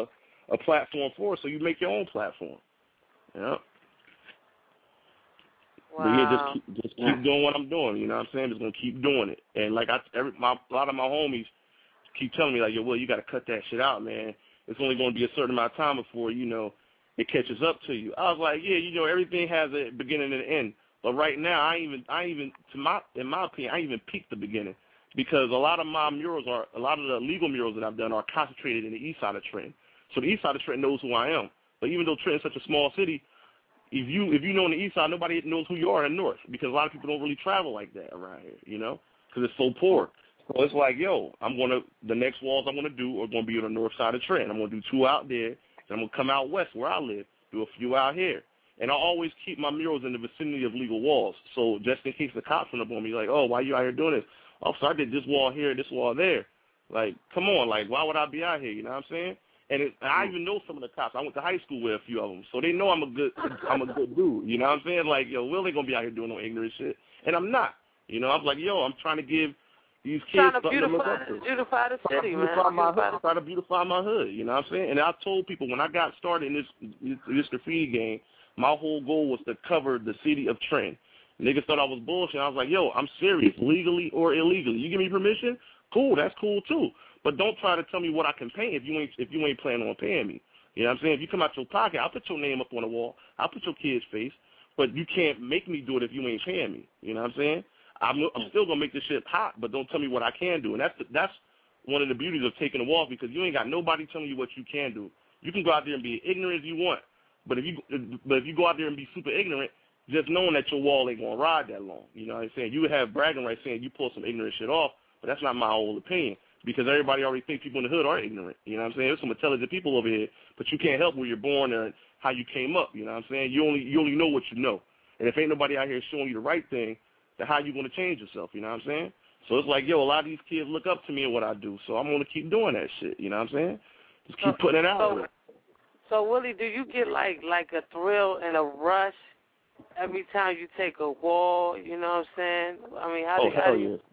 a platform for us, so you make your own platform. Yeah. Wow. But yeah, just keep doing what I'm doing. You know what I'm saying? Just gonna keep doing it. And like a lot of my homies keep telling me like, yo, Will, you got to cut that shit out, man. It's only going to be a certain amount of time before, you know, it catches up to you. I was like, yeah, you know, everything has a beginning and an end. But right now, I even in my opinion, I even peaked the beginning because a lot of the legal murals that I've done are concentrated in the east side of Trenton. So the east side of Trenton knows who I am. But even though Trenton's such a small city, if you know on the east side, nobody knows who you are in the north because a lot of people don't really travel like that around here, you know, because it's so poor. So it's like, yo, the next walls I'm going to do are going to be on the north side of Trenton. I'm going to do 2 out there, and I'm going to come out west where I live, do a few out here. And I always keep my murals in the vicinity of legal walls. So just in case the cops run up on me, like, oh, why you out here doing this? Oh, so I did this wall here, this wall there. Like, come on, like, why would I be out here? You know what I'm saying? And I even know some of the cops. I went to high school with a few of them, so they know I'm a good dude. You know what I'm saying? Like, yo, Will ain't gonna be out here doing no ignorant shit, and I'm not. You know, I'm like, yo, I'm trying to give these kids something to look up to. Beautify the city, man. Try to beautify my hood. You know what I'm saying? And I told people when I got started in this graffiti game, my whole goal was to cover the city of Trenton. Niggas thought I was bullshit. I was like, yo, I'm serious, legally or illegally. You give me permission? Cool, that's cool too. But don't try to tell me what I can paint if you ain't planning on paying me. You know what I'm saying? If you come out your pocket, I'll put your name up on the wall. I'll put your kid's face. But you can't make me do it if you ain't paying me. You know what I'm saying? I'm still going to make this shit hot, but don't tell me what I can do. And that's one of the beauties of taking the walls because you ain't got nobody telling you what you can do. You can go out there and be ignorant as you want. But if you go out there and be super ignorant, just knowing that your wall ain't going to ride that long. You know what I'm saying? You would have bragging rights saying you pull some ignorant shit off, but that's not my whole opinion. because everybody already thinks people in the hood are ignorant. You know what I'm saying? There's some intelligent people over here, but you can't help where you're born and how you came up. You know what I'm saying? You only know what you know. And if ain't nobody out here showing you the right thing, then how you going to change yourself? You know what I'm saying? So it's like, yo, a lot of these kids look up to me and what I do, so I'm going to keep doing that shit. You know what I'm saying? Just keep putting it out there. So, Willie, do you get like a thrill and a rush every time you take a wall? You know what I'm saying? I mean, how do you?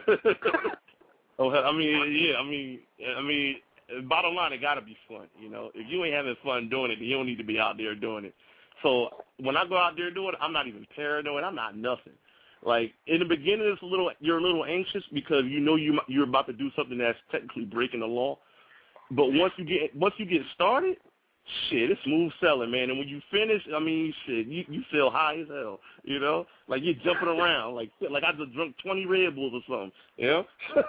I mean, bottom line, it got to be fun. You know, if you ain't having fun doing it, then you don't need to be out there doing it. So when I go out there doing it, I'm not even paranoid. I'm not nothing. Like in the beginning, you're a little anxious because you know you're about to do something that's technically breaking the law. But once you get started, shit, it's smooth selling, man. And when you finish, I mean, shit, you feel high as hell, you know? Like you're jumping around, like I just drunk 20 Red Bulls or something, you know?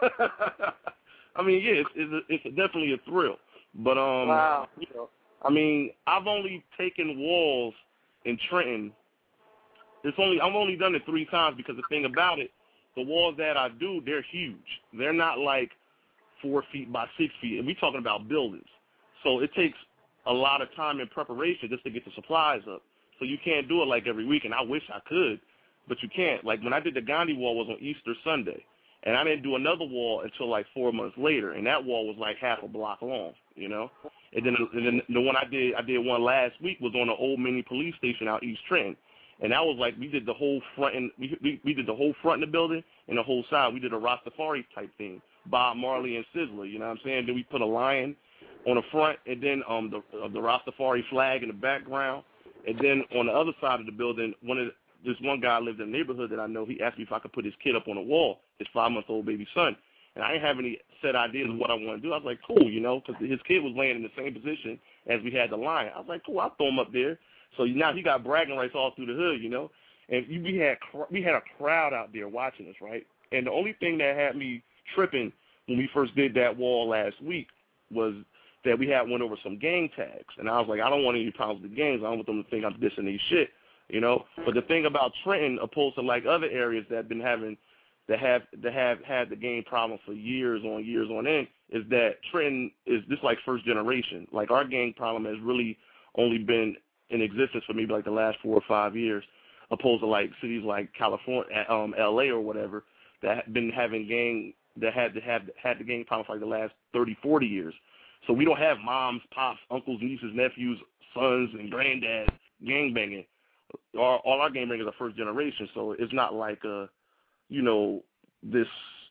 I mean, yeah, it's definitely a thrill. But wow. You know, I mean, I've only taken walls in Trenton. I've only done it 3 times because the thing about it, the walls that I do, they're huge. They're not like 4 feet by 6 feet, and we're talking about buildings. So it takes a lot of time and preparation just to get the supplies up. So you can't do it like every week, and I wish I could, but you can't. Like when I did the Gandhi wall was on Easter Sunday, and I didn't do another wall until like 4 months later, and that wall was like half a block long, you know? And then the one I did one last week was on an old mini police station out East Trenton. And that was like we did the whole front and we did the whole front of the building and the whole side. We did a Rastafari type thing, Bob Marley and Sizzler. You know what I'm saying? Then we put a lion on the front, and then the Rastafari flag in the background. And then on the other side of the building, this one guy lived in the neighborhood that I know. He asked me if I could put his kid up on the wall, his 5-month-old baby son. And I didn't have any set ideas of what I want to do. I was like, cool, you know, because his kid was laying in the same position as we had the lion. I was like, cool, I'll throw him up there. So now he got bragging rights all through the hood, you know. And we had a crowd out there watching us, right? And the only thing that had me tripping when we first did that wall last week was that we had went over some gang tags. And I was like, I don't want any problems with the gangs. I don't want them to think I'm dissing these shit, you know. But the thing about Trenton, opposed to like other areas that have had the gang problem for years on end, is that Trenton is this like first generation. Like our gang problem has really only been in existence for maybe like the last 4 or 5 years, opposed to like cities like California, LA or whatever, that have been having had the gang problem for like the last 30, 40 years. So we don't have moms, pops, uncles, nieces, nephews, sons, and granddads gang banging. All our gang bangers are first generation, so it's not like you know, this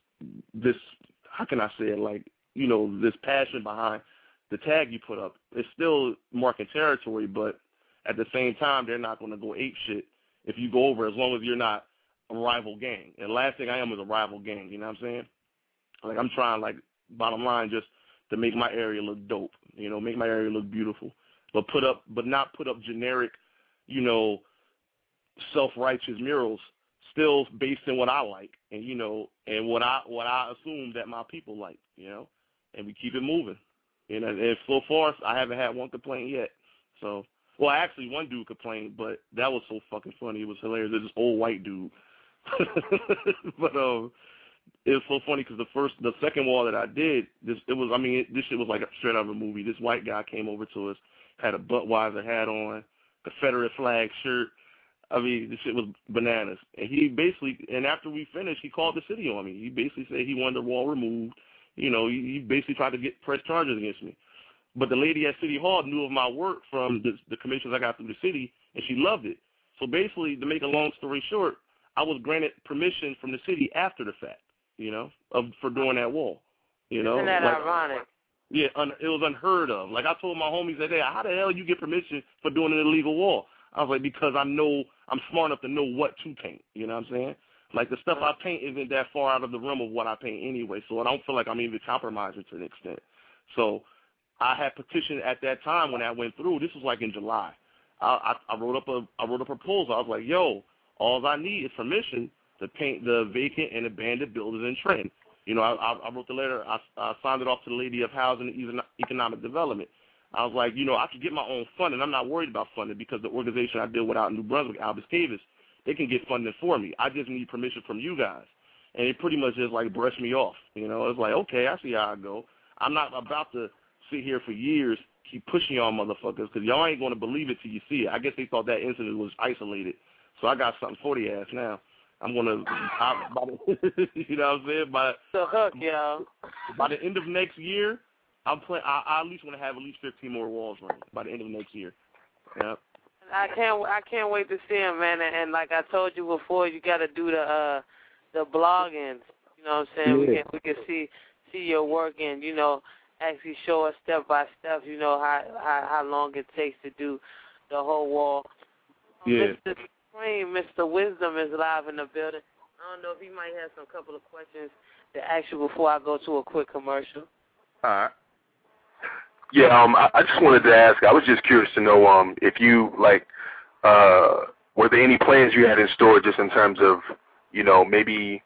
how can I say it, like, you know, this passion behind the tag you put up. It's still marking territory, but at the same time, they're not going to go ape shit if you go over, as long as you're not a rival gang. And the last thing I am is a rival gang, you know what I'm saying? Like, I'm trying, like, bottom line, just to make my area look dope, you know, make my area look beautiful, but not put up generic, you know, self-righteous murals, still based in what I like, and, you know, and what I assume that my people like, you know, and we keep it moving. You know, and so far, I haven't had one complaint yet. So, well, actually, one dude complained, but that was so fucking funny. It was hilarious. It was this old white dude. But it was so funny because the second wall that I did, this shit was like straight out of a movie. This white guy came over to us, had a Budweiser hat on, Confederate flag shirt. I mean, this shit was bananas. And after we finished, he called the city on me. He basically said he wanted the wall removed. You know, he basically tried to press charges against me. But the lady at City Hall knew of my work from the commissions I got through the city, and she loved it. So basically, to make a long story short, I was granted permission from the city after the fact, you know, for doing that wall. You know, isn't that ironic? Yeah, it was unheard of. Like I told my homies that day, how the hell you get permission for doing an illegal wall? I was like, because I'm smart enough to know what to paint. You know what I'm saying? Like the stuff I paint isn't that far out of the realm of what I paint anyway, so I don't feel like I'm even compromising to an extent. So I had petitioned at that time when that went through. This was like in July. I wrote up a proposal. I was like, yo, all I need is permission to paint the vacant and abandoned buildings in Trenton. You know, I wrote the letter. I signed it off to the lady of Housing and Economic Development. I was like, you know, I could get my own funding. I'm not worried about funding because the organization I deal with out in New Brunswick, Albus Davis, they can get funding for me. I just need permission from you guys. and it pretty much just like brushed me off. You know, it's like, okay, I see how I go. I'm not about to sit here for years, keep pushing y'all motherfuckers, because y'all ain't going to believe it till you see it. I guess they thought that incident was isolated. So I got something for the ass now. I'm going to, you know what I'm saying? By the hook, yo. By the end of next year, I at least want to have at least 15 more walls running by the end of next year. Yeah. I can't wait to see him, man. And like I told you before, you got to do the blogging. You know what I'm saying? Yeah. We can see your work and, you know, actually show us step by step, you know, how long it takes to do the whole wall. Yeah. Mr. Supreme, Mr. Wisdom is live in the building. I don't know if he might have some couple of questions to ask you before I go to a quick commercial. All right. Yeah, I just wanted to ask. I was just curious to know if you were there any plans you had in store just in terms of, you know, maybe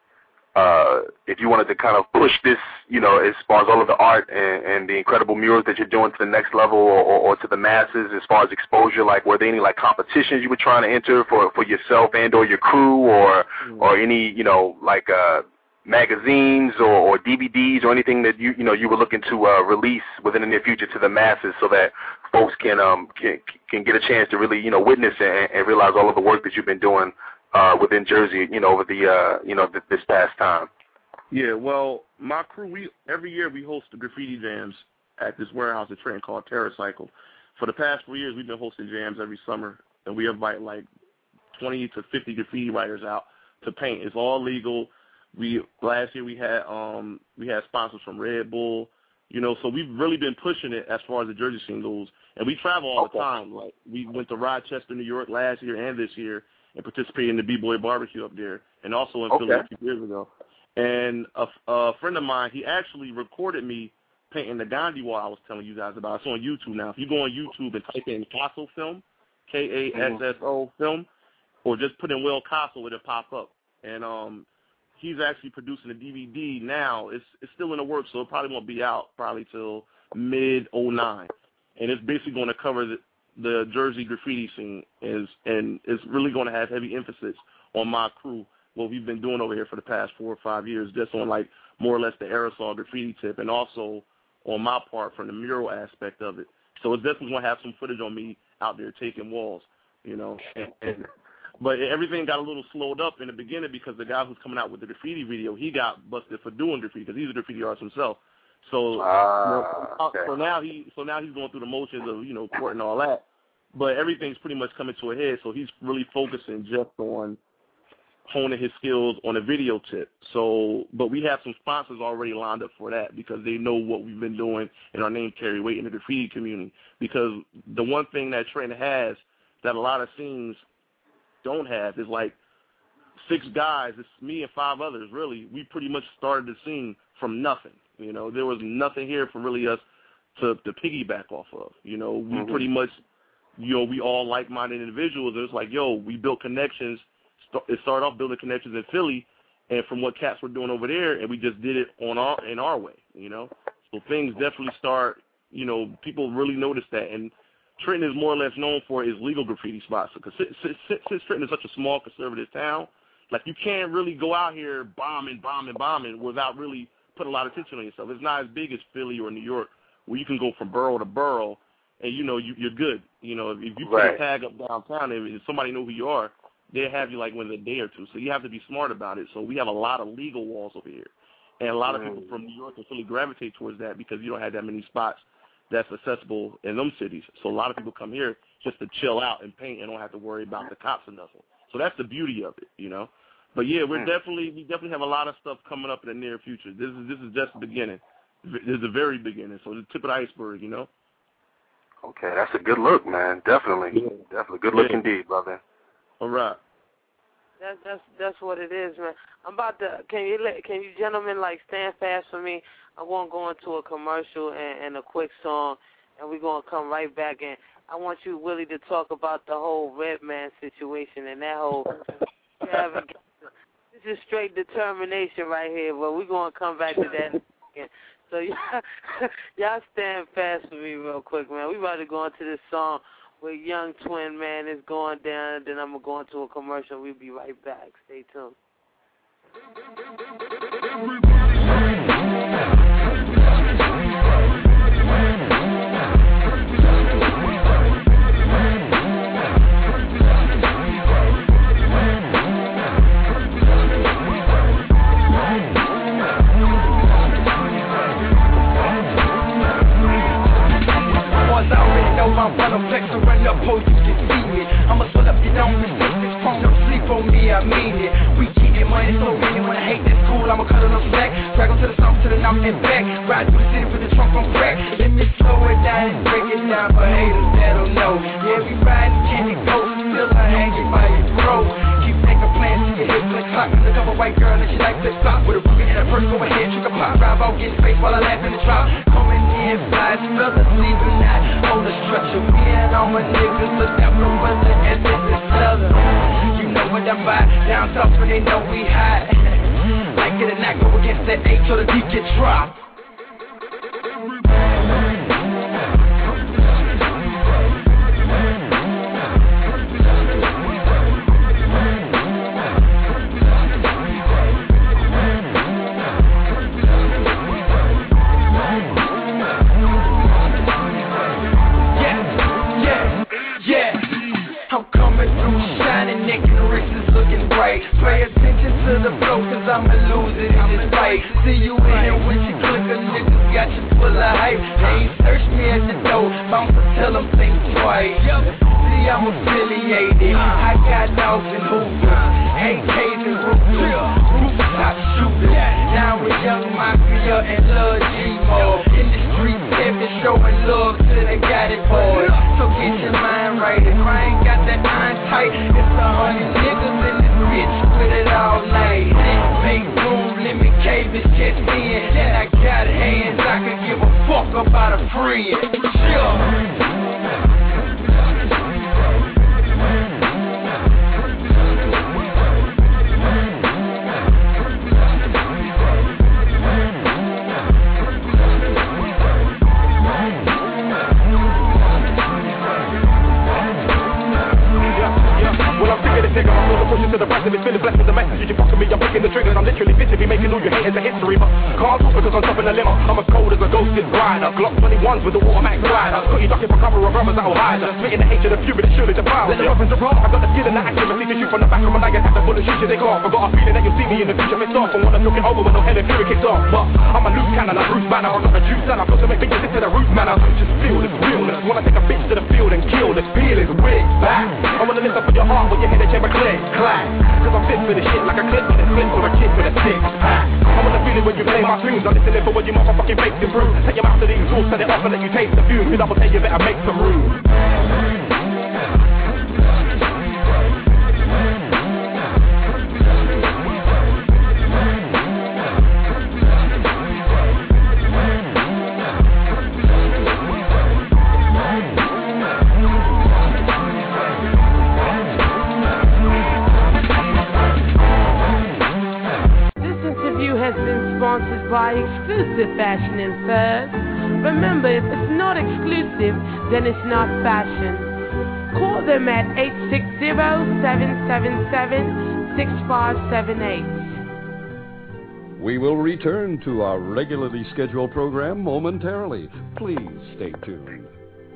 if you wanted to kind of push this, you know, as far as all of the art and the incredible murals that you're doing to the next level or to the masses as far as exposure, like were there any like competitions you were trying to enter for yourself and or your crew or any, you know, like magazines or DVDs or anything that you were looking to release within the near future to the masses so that folks can get a chance to really, you know, witness and realize all of the work that you've been doing within Jersey, you know, over the this past time? Yeah, well, my crew, every year we host the graffiti jams at this warehouse at Trenton called TerraCycle. For the past 4 years, we've been hosting jams every summer, and we invite like 20 to 50 graffiti writers out to paint. It's all legal. Last year we had sponsors from Red Bull, you know, so we've really been pushing it as far as the Jersey scene goes, and we travel all the time. Like we went to Rochester, New York last year and this year, and participated in the B-Boy Barbecue up there, and also in Philly a few years ago. And a friend of mine, he actually recorded me painting the Gandhi wall I was telling you guys about. It's on YouTube now. If you go on YouTube and type in Kasso Film, Kasso Film, or just put in Will Kasso, it'll pop up. And he's actually producing a DVD now. It's still in the works, so it probably won't be out till mid-09. And it's basically going to cover the Jersey graffiti scene, and it's really going to have heavy emphasis on my crew, what we've been doing over here for the past 4 or 5 years, just on like more or less the aerosol graffiti tip, and also on my part from the mural aspect of it. So it's definitely going to have some footage on me out there taking walls, you know. But everything got a little slowed up in the beginning because the guy who's coming out with the graffiti video, he got busted for doing graffiti because he's a graffiti artist himself. So so now he's going through the motions of, you know, court and all that. But everything's pretty much coming to a head, so he's really focusing just on honing his skills on a video tip. So, but we have some sponsors already lined up for that because they know what we've been doing and our name carry weight in the graffiti community. Because the one thing that Trenton has that a lot of scenes don't have is like 6 guys. It's me and 5 others, really. We pretty much started the scene from nothing. You know, there was nothing here for really us to piggyback off of. You know, we pretty much, you know, we all like-minded individuals. It's like, yo, we built connections. It started off building connections in Philly, and from what cats were doing over there, and we just did it in our way, you know. So things definitely start, you know, people really notice that. And Trenton is more or less known for its legal graffiti spots. Because since Trenton is such a small conservative town, like you can't really go out here bombing without really putting a lot of attention on yourself. It's not as big as Philly or New York, where you can go from borough to borough, and you know you're good. You know, if you put a tag up downtown and somebody know who you are, they'll have you like within a day or two. So you have to be smart about it. So we have a lot of legal walls over here, and a lot of people from New York and Philly gravitate towards that because you don't have that many spots that's accessible in them cities. So a lot of people come here just to chill out and paint and don't have to worry about the cops or nothing. So that's the beauty of it, you know. But yeah, we definitely have a lot of stuff coming up in the near future. This is just the beginning. This is the very beginning. So the tip of the iceberg, you know. Okay, that's a good look, man. Definitely, definitely good look indeed, brother. All right. That's what it is, man. I'm about to. Can you gentlemen like stand fast for me? I want to go into a commercial and a quick song, and we're gonna come right back. And I want you, Willie, to talk about the whole Redman situation and that whole. This is straight determination right here, but we're gonna come back to that. So y'all stand fast for me real quick, man. We about to go into this song with Young Twin, man. It's going down, then I'm going to go into a commercial. We'll be right back. Stay tuned. My run flex and run up, oh, you can see it. I'ma swell up, you don't resist this phone, don't sleep on me, I mean it. We keep it money, so many wanna hate this cool, I'ma cut it up slack. Drag them to the south, to the north and back. Ride through the city with the trunk on crack. Let me slow it down and break it down for haters that don't know. Yeah, we riding candy coats, still I hang it by your throat. Keep making plans to your hips like clock. Look up a white girl and she like flip flop. With a ruby and a purse, go ahead, trick a pop. Drive out, get space while I laugh in the drop. Coming in, flies, fellas, leaving out on the structure. Me and all my niggas look out for weather and this is southern. You know what I'm by, down south when they know we hot. Like it or not, go against that H or the D get dropped. I'm coming through shining, neck and wrist is looking bright. Pay attention to the flow, cause I'ma lose it in this fight. See you in here with your clicker, niggas got you full of hype. They ain't search me at the door, bounce to tell them think twice. See, I'm affiliated, I got dogs and hoopers, AKs and roofers, rooftop shooters. Now with Young Mafia and Lil G-Mo. In the streets, heavy showing love till they got it, boys. So get your mind right, if I ain't got that iron tight, it's 100 niggas in this bitch with it all night. Make room, let me cave this chest in. And I got hands, I can give a fuck about a friend. Sure. Nigga, I'm gonna push it to the price of it, feeling blessed with the message. You fucking me, I'm picking the triggers. I'm literally bitching, be making all your haters a history. But can't talk because I'm stopping the limo. I'm as cold as a ghosted rider. Glock 21s with the automatic glider. Got you ducking for cover of brothers that'll hide us. Spitting the hatred of fury that surely devour. Let the weapons apart. I got the skill and the accuracy to shoot from the back of my leg and have the bullet shoot you take off. I got a feeling that you'll see me in the future pissed off. And wanna look it over when no hell and fury kicks off. But I'm a loose cannon like Bruce Banner. I got the juice and I've got to make bitches into the roof manner. Just feel this realness. Wanna take a bitch to the field and kill this feeling wig back. I wanna lift up with your heart when you hear the chamber click, clack. Cause I'm fit for the shit like a clip with a flip or a kid with a six pack. I wanna feel it when you play my tunes. I'm listening for when you motherfucking fakes improve. Take your mouth to the exhaust, set it off and let you taste the fumes. Cause I will tell you better make some room. Sponsored by Exclusive Fashion and Furs. Remember, if it's not exclusive, then it's not fashion. Call them at 860-777-6578. We will return to our regularly scheduled program momentarily. Please stay tuned.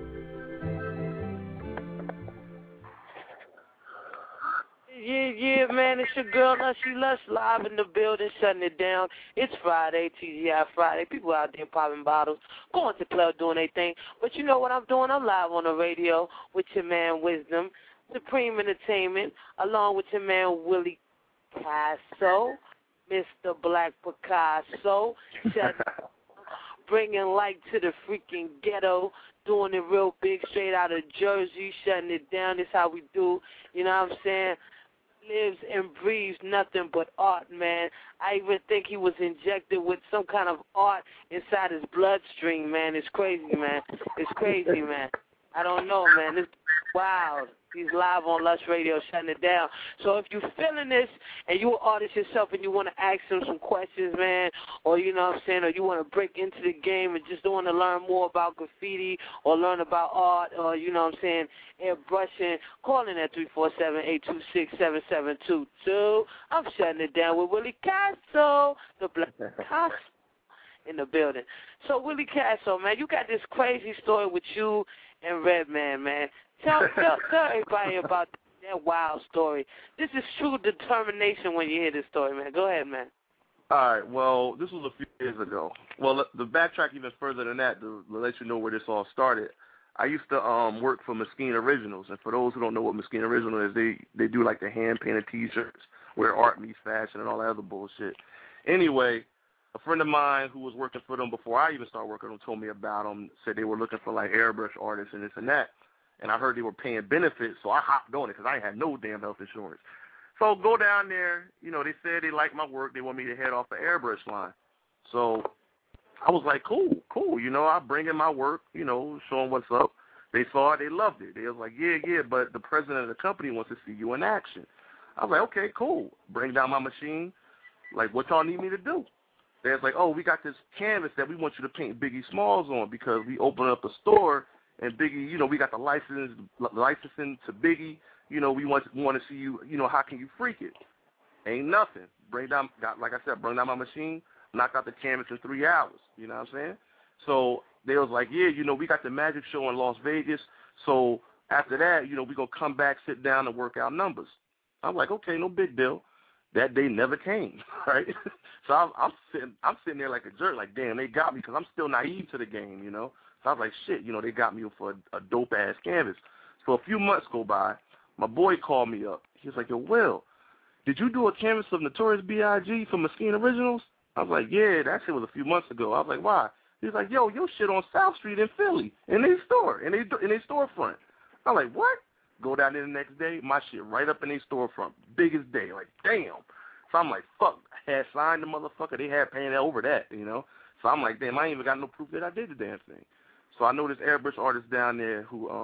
Yeah, man, it's your girl, Lushy Lush, live in the building, shutting it down. It's Friday, TGI Friday. People out there popping bottles, going to club, doing their thing. But you know what I'm doing? I'm live on the radio with your man, Wisdom, Supreme Entertainment, along with your man, Willie Paso, Mr. Black Picasso, bringing light to the freaking ghetto, doing it real big, straight out of Jersey, shutting it down. This how we do, you know what I'm saying? Lives and breathes nothing but art, man. I even think he was injected with some kind of art inside his bloodstream, man. It's crazy, man. It's crazy, man. I don't know, man. Wow. He's live on Lush Radio, shutting it down. So if you're feeling this and you're an artist yourself and you want to ask him some questions, man, or you know what I'm saying, or you want to break into the game and just want to learn more about graffiti or learn about art or, you know what I'm saying, airbrushing, call in at 347-826-7722. I'm shutting it down with Willie Castro, the Black Castro in the building. So Willie Castro, man, you got this crazy story with you and Redman, man. Tell everybody about that wild story. This is true determination when you hear this story, man. Go ahead, man. All right, well, this was a few years ago. Well, the backtrack even further than that to let you know where this all started. I used to work for Mesquite Originals, and for those who don't know what Mesquite Original is, they do like the hand-painted T-shirts where art meets fashion and all that other bullshit. Anyway, a friend of mine who was working for them before I even started working with them told me about them, said they were looking for like airbrush artists and this and that. And I heard they were paying benefits, so I hopped on it because I ain't had no damn health insurance. So go down there, you know, they said they liked my work. They want me to head off the airbrush line. So I was like, cool, you know, I bring in my work, you know, show them what's up. They saw it, they loved it. They was like, yeah, but the president of the company wants to see you in action. I was like, okay, cool. Bring down my machine. Like, what y'all need me to do? They was like, oh, we got this canvas that we want you to paint Biggie Smalls on because we opened up a store. And Biggie, you know, we got the licensing to Biggie. You know, we want to see you. You know, how can you freak it? Ain't nothing. Like I said, bring down my machine, knock out the canvas in 3 hours. You know what I'm saying? So they was like, yeah, you know, we got the magic show in Las Vegas. So after that, you know, we gonna come back, sit down, and work out numbers. I'm like, okay, no big deal. That day never came, right? So I'm sitting there like a jerk, like, damn, they got me because I'm still naive to the game, you know. So I was like, shit, you know, they got me for a dope-ass canvas. So a few months go by, my boy called me up. He was like, yo, Will, did you do a canvas of Notorious B.I.G. for Mesquite Originals? I was like, yeah, that shit was a few months ago. I was like, why? He was like, yo, your shit on South Street in Philly, in their store, in their storefront. I was like, what? Go down there the next day, my shit right up in their storefront, biggest day, like, damn. So I'm like, fuck, I had signed the motherfucker. They had paying over that, you know. So I'm like, damn, I ain't even got no proof that I did the damn thing. So I know this airbrush artist down there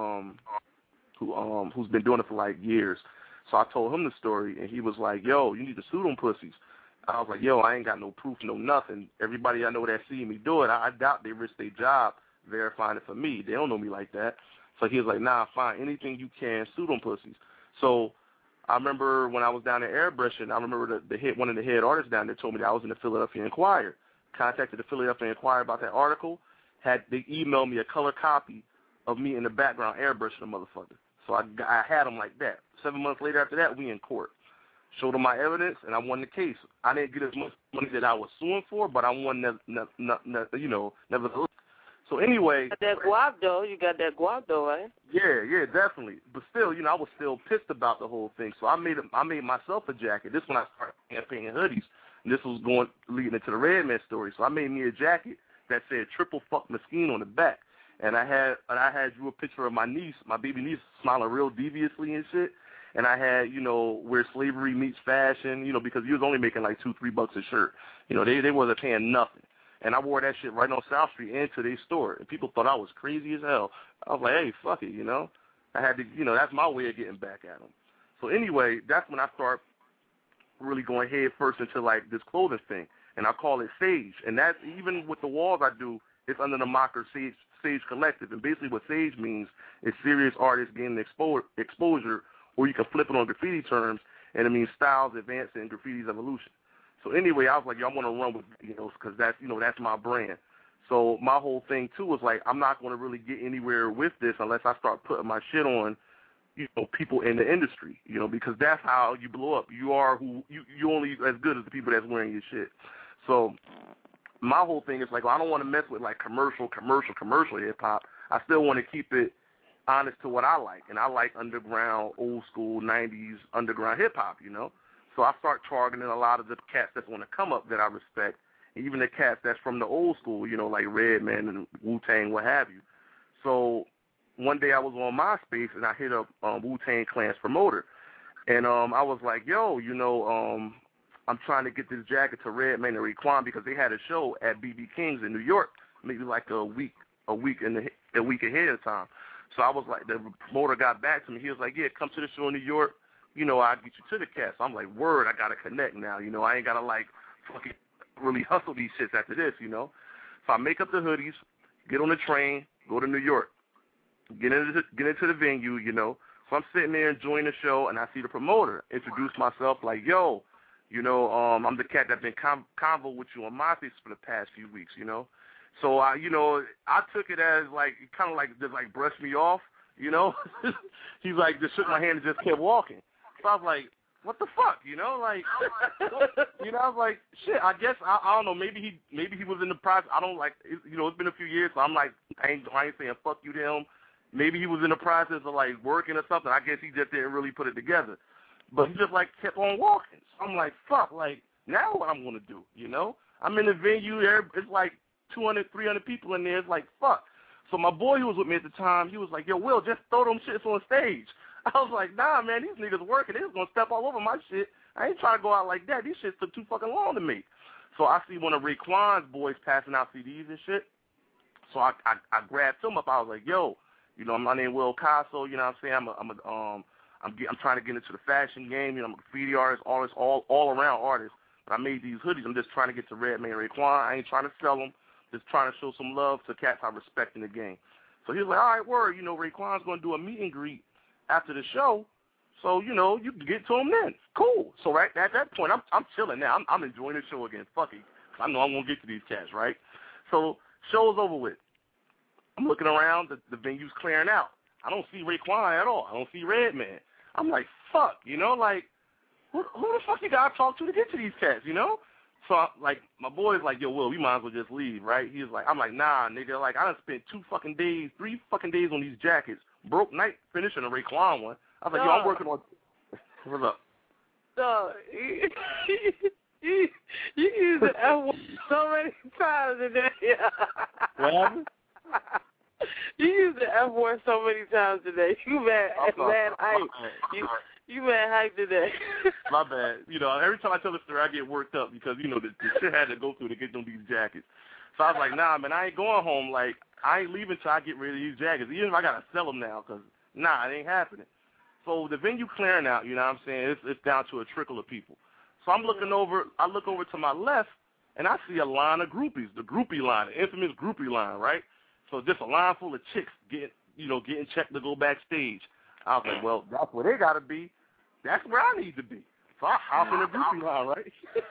who's been doing it for like years. So I told him the story, and he was like, yo, you need to sue them pussies. I was like, yo, I ain't got no proof, no nothing. Everybody I know that see me do it, I doubt they risk their job verifying it for me. They don't know me like that. So he was like, nah, fine, anything you can, sue them pussies. So I remember when I was down there airbrushing, I remember one of the head artists down there told me that I was in the Philadelphia Inquirer. Contacted the Philadelphia Inquirer about that article. They emailed me a color copy of me in the background airbrushing the motherfucker. So I had them like that. 7 months later after that, we in court. Showed them my evidence, and I won the case. I didn't get as much money that I was suing for, but I won, nevertheless. So anyway. You got that guap, though. You got that guap, though, right? Yeah, definitely. But still, you know, I was still pissed about the whole thing. So I made myself a jacket. This when I started painting hoodies. And this was leading into the Redman story. So I made me a jacket that said "Triple Fuck Mesquite" on the back, and I had drew a picture of my niece, my baby niece, smiling real deviously and shit. And I had, you know, where slavery meets fashion, you know, because he was only making like $2-3 a shirt. You know, they wasn't paying nothing. And I wore that shit right on South Street into their store, and people thought I was crazy as hell. I was like, hey, fuck it, you know. I had to, you know, that's my way of getting back at them. So anyway, that's when I start really going head first into like this clothing thing. And I call it Sage. And that's, even with the walls I do, it's under the moniker Sage Collective. And basically what Sage means is serious artists gaining exposure, or you can flip it on graffiti terms, and it means styles advancing and graffiti's evolution. So anyway, I was like, yo, I want to run with it, you know, because that's, you know, that's my brand. So my whole thing, too, was like, I'm not going to really get anywhere with this unless I start putting my shit on, you know, people in the industry, you know, because that's how you blow up. You are you only as good as the people that's wearing your shit. So my whole thing is like, well, I don't want to mess with like commercial hip hop. I still want to keep it honest to what I like, and I like underground, old school 90s underground hip hop, you know. So I start targeting a lot of the cats that's want to come up that I respect, and even the cats that's from the old school, you know, like Redman and Wu-Tang, what have you. So one day I was on MySpace, and I hit up Wu-Tang Clan's promoter, and I was like, yo, you know, I'm trying to get this jacket to Redman and Raekwon because they had a show at BB King's in New York, maybe like a week ahead of time. So I was like, the promoter got back to me. He was like, yeah, come to the show in New York. You know, I'll get you to the cast. So I'm like, word, I got to connect now. You know, I ain't got to, like, fucking really hustle these shits after this, you know. So I make up the hoodies, get on the train, go to New York, get into the venue, you know. So I'm sitting there enjoying the show, and I see the promoter introduce myself like, yo, you know, I'm the cat that's been convo with you on MySpace for the past few weeks, you know. So I took it as like kind of like just like brushed me off, you know. He's like just shook my hand and just kept walking. So I was like, what the fuck, you know, like, you know, I was like, shit. I guess I don't know. Maybe he was in the process. I don't like, you know, it's been a few years, so I'm like, I ain't saying fuck you to him. Maybe he was in the process of like working or something. I guess he just didn't really put it together. But he just like kept on walking. So I'm like, fuck, like now what I'm gonna do, you know? I'm in the venue. It's like 200, 300 people in there. It's like, fuck. So my boy who was with me at the time, he was like, yo, Will, just throw them shits on stage. I was like, nah, man, these niggas working. They was going to step all over my shit. I ain't trying to go out like that. These shits took too fucking long to make. So I see one of Raekwon's boys passing out CDs and shit. So I grabbed him up. I was like, yo, you know, my name Will Casso. You know what I'm saying? I'm trying to get into the fashion game. You know, I'm a graffiti artist, all around artist. But I made these hoodies. I'm just trying to get to Redman Raekwon. I ain't trying to sell them. Just trying to show some love to cats I respect in the game. So he was like, all right, word, you know, Raekwon's going to do a meet and greet after the show. So, you know, you can get to him then. Cool. So right at that point, I'm chilling now. I'm enjoying the show again. Fuck it. I know I'm going to get to these cats, right? So show's over with. I'm looking around. The venue's clearing out. I don't see Raekwon at all. I don't see Redman. I'm like, fuck, you know, like, who the fuck you got to talk to get to these cats, you know? So, like, my boy's like, yo, Will, we might as well just leave, right? He's like, I'm like, nah, nigga. Like, I done spent 3 fucking days on these jackets. Broke night finishing a Raekwon one. I was like, yo, I'm working on. What's up? No, you use the F word so many times today. What happened? You use the F word so many times today. You mad hype. You mad hype today. My bad. You know, every time I tell the story, I get worked up because, you know, the shit had to go through to get them these jackets. So I was like, nah, man, I ain't going home. Like, I ain't leaving till I get rid of these jackets. Even if I got to sell them now because, nah, it ain't happening. So the venue clearing out, you know what I'm saying? It's down to a trickle of people. So I look over to my left, and I see a line of groupies, the groupie line, the infamous groupie line, right? So just a line full of chicks getting checked to go backstage. I was like, well, that's where they got to be. That's where I need to be. So I hop in the groupie line, right?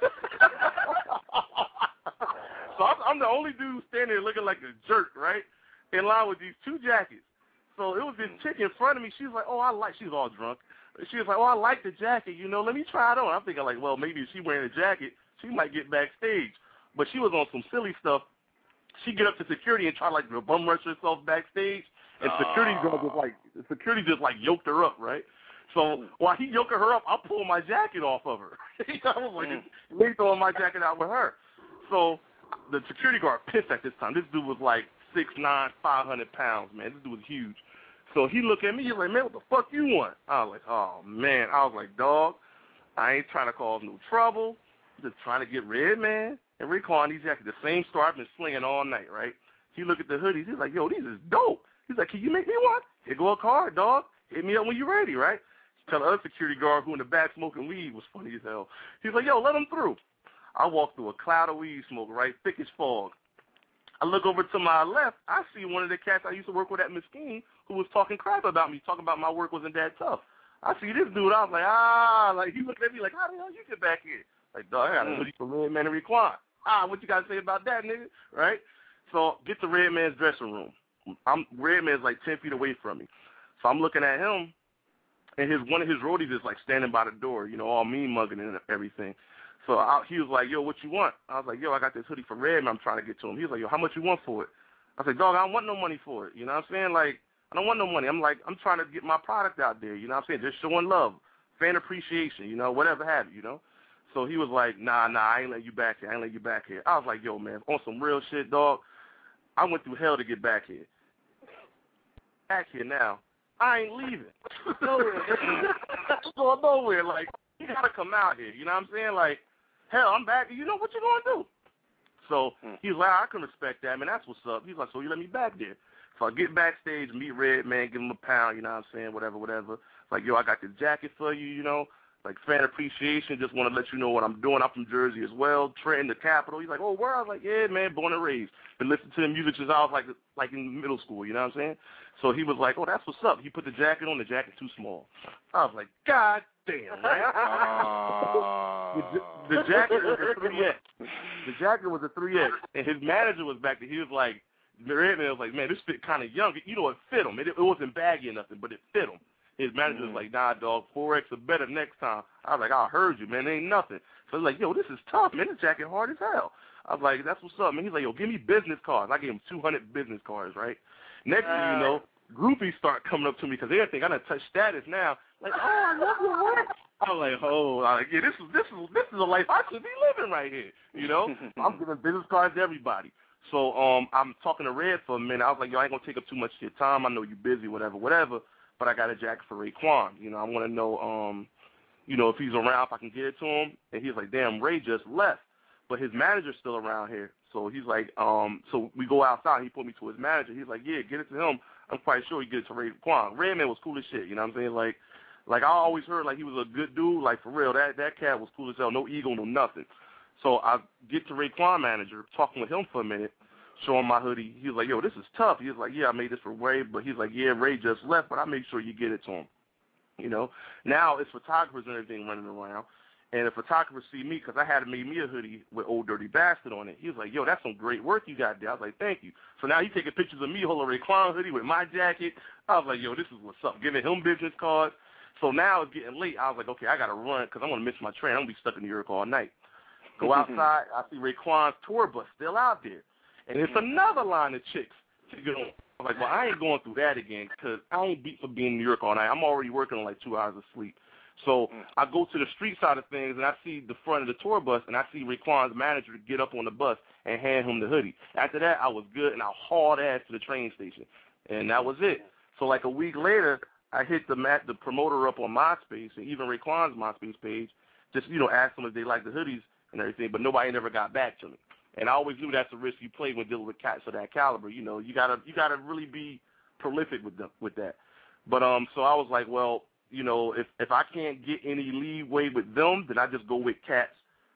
So I'm the only dude standing there looking like a jerk, right, in line with these 2 jackets. So it was this chick in front of me. She was like, she's all drunk. She was like, oh, I like the jacket. You know, let me try it on. I'm thinking like, well, maybe if she wearing a jacket, she might get backstage. But she was on some silly stuff. She get up to security and try to, like, bum rush herself backstage. And security just yoked her up, right? So while he yoking her up, I pulled my jacket off of her. I was like, me throwing my jacket out with her. So the security guard pissed at this time. This dude was like 6'9", 500 pounds, man. This dude was huge. So he looked at me. He's like, man, what the fuck you want? I was like, oh, man. I was like, dog, I ain't trying to cause no trouble. I'm just trying to get Redman and Raekwon these jackets. The same store I've been slinging all night, right? He looked at the hoodies. He's like, yo, these is dope. He's like, can you make me one? Here go a card, dog. Hit me up when you're ready, right? Tell the other security guard who in the back smoking weed was funny as hell. He's like, yo, let him through. I walk through a cloud of weed smoke, right? Thick as fog. I look over to my left. I see one of the cats I used to work with at Mesquite who was talking crap about me, talking about my work wasn't that tough. I see this dude. I was like, like, he looked at me like, how the hell you get back here? Like, dog, I got a hoodie for Redman and Raekwon. What you got to say about that, nigga? Right? So get to Redman's dressing room. Redman's like 10 feet away from me. So I'm looking at him, and one of his roadies is like standing by the door, you know, all mean mugging and everything. So he was like, yo, what you want? I was like, yo, I got this hoodie for Redman. I'm trying to get to him. He was like, yo, how much you want for it? I was like, dog, I don't want no money for it. You know what I'm saying? Like, I don't want no money. I'm like, I'm trying to get my product out there. You know what I'm saying? Just showing love, fan appreciation, you know, whatever have you, you know? So he was like, nah, I ain't letting you back here. I ain't letting you back here. I was like, yo, man, on some real shit, dog, I went through hell to get back here. Back here now. I ain't leaving. Nowhere. Going nowhere. Like, you got to come out here. You know what I'm saying? Like, hell, I'm back. You know what you going to do? So he's like, I can respect that, man. That's what's up. He's like, so you let me back there. So I get backstage, meet Redman, give him a pound, you know what I'm saying, whatever. It's like, yo, I got the jacket for you, you know, like fan appreciation, just want to let you know what I'm doing. I'm from Jersey as well, Trenton, the capital. He's like, oh, where? I was like, yeah, man, born and raised. Been listening to the music since I was like in middle school, you know what I'm saying? So he was like, oh, that's what's up. He put the jacket on, the jacket too small. I was like, God damn, man. The jacket was a 3X. The jacket was a 3X. And his manager was back there. He was like, Redman was like, man, this fit kind of young. You know, it fit him. It wasn't baggy or nothing, but it fit him. His manager was like, nah, dog, 4X are better next time. I was like, I heard you, man. It ain't nothing. So he's like, yo, this is tough, man. This jacket hard as hell. I was like, that's what's up, man. He's like, yo, give me business cards. I gave him 200 business cards, right? Next thing you know, groupies start coming up to me because they think I done touched status now. Like, oh, I love your work. I'm like, oh, yeah, this is a life I should be living right here, you know? I'm giving business cards to everybody. So I'm talking to Red for a minute. I was like, yo, I ain't going to take up too much of your time. I know you're busy, whatever. But I got a jacket for Raekwon. You know, I want to know, you know, if he's around, if I can get it to him. And he's like, damn, Ray just left. But his manager's still around here. So he's like, so we go outside. He put me to his manager. He's like, yeah, get it to him. I'm quite sure he get it to Raekwon. Redman was cool as shit, you know what I'm saying? Like I always heard, like, he was a good dude. Like, for real, that cat was cool as hell. No ego, no nothing. So I get to Raekwon manager, talking with him for a minute, showing my hoodie. He was like, yo, this is tough. He was like, yeah, I made this for Ray. But he's like, yeah, Ray just left, but I make sure you get it to him. You know? Now it's photographers and everything running around. And the photographers see me because I had made me a hoodie with Old Dirty Bastard on it. He was like, yo, that's some great work you got there. I was like, thank you. So now he's taking pictures of me holding a Raekwon hoodie with my jacket. I was like, yo, this is what's up. Giving him business cards. So now it's getting late. I was like, okay, I got to run because I'm going to miss my train. I'm going to be stuck in New York all night. Go outside. I see Raekwon's tour bus still out there. And it's another line of chicks to get on. I'm like, well, I ain't going through that again because I ain't beat for being in New York all night. I'm already working on like 2 hours of sleep. So I go to the street side of things, and I see the front of the tour bus, and I see Raekwon's manager get up on the bus and hand him the hoodie. After that, I was good, and I hauled ass to the train station. And that was it. So like a week later, I hit the promoter up on MySpace, and even Raekwon's MySpace page, just, you know, asked them if they liked the hoodies and everything, but nobody never got back to me. And I always knew that's the risk you play when dealing with cats of that caliber. You know, you gotta really be prolific with that. But so I was like, well, you know, if I can't get any leeway with them, then I just go with cats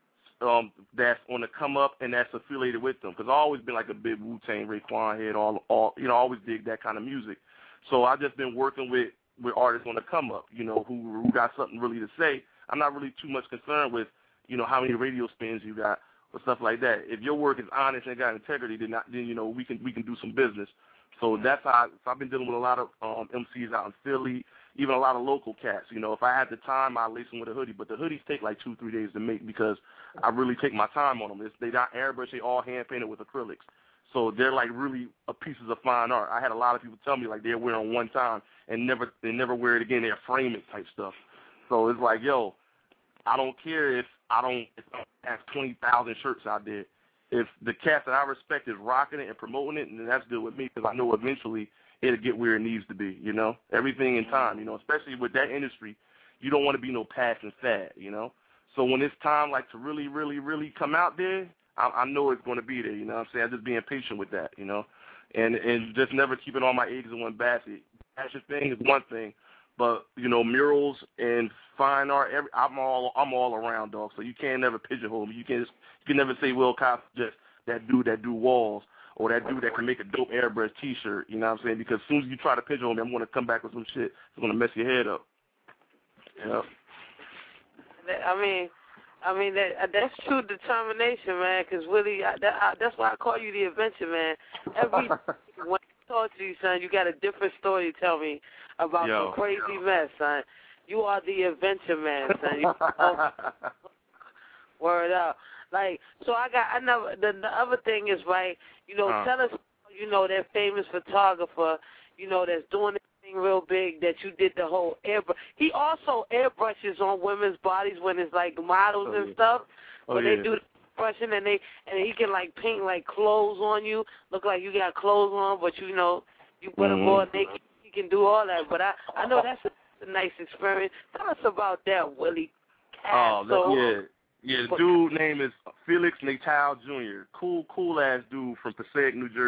that's on the come up and that's affiliated with them. Because I've always been like a big Wu-Tang, Raekwon head, all you know, always dig that kind of music. So I've just been working with artists on the come up, you know, who got something really to say. I'm not really too much concerned with, you know, how many radio spins you got or stuff like that. If your work is honest and got integrity, then you know, we can do some business. So that's how I've been dealing with a lot of MCs out in Philly, even a lot of local cats. You know, if I had the time, I'd lace them with a hoodie. But the hoodies take like 2-3 days to make because I really take my time on them. They're not airbrush, they all hand-painted with acrylics. So they're like really pieces of fine art. I had a lot of people tell me like they'll wear them one time and they never wear it again. They'll frame it type stuff. So it's like, yo, I don't care if I have 20,000 shirts out there. If the cast that I respect is rocking it and promoting it, then that's good with me because I know eventually it'll get where it needs to be, you know? Everything in time, you know, especially with that industry, you don't want to be no passing fad, you know? So when it's time, like, to really, really, really come out there, I know it's going to be there, you know what I'm saying? I'm just being patient with that, you know? And just never keeping all my eggs in one basket. Fashion thing is one thing, but, you know, murals and fine art, I'm all around, dog. So you can't never pigeonhole me. You can never say Will Cox just that dude that do walls or that dude that can make a dope airbrush T-shirt. You know what I'm saying? Because as soon as you try to pigeonhole me, I'm going to come back with some shit that's going to mess your head up. Yeah. I mean that's true determination, man. Because Willie, that's why I call you the adventure man. When I talk to you, son, you got a different story to tell me about some crazy mess, son. You are the adventure man, son. Word up. Like, so the other thing is, right, you know, tell us, you know, that famous photographer, you know, that's doing this thing real big, that you did the whole airbrush. He also airbrushes on women's bodies when it's like models and stuff. When they do the brushing and he can like paint like clothes on you, look like you got clothes on, but you know, you put them on naked. He can do all that. But I know that's a nice experience. Tell us about that, Willie. Yeah, the dude name is Felix Natal Jr. Cool ass dude from Passaic, New Jersey.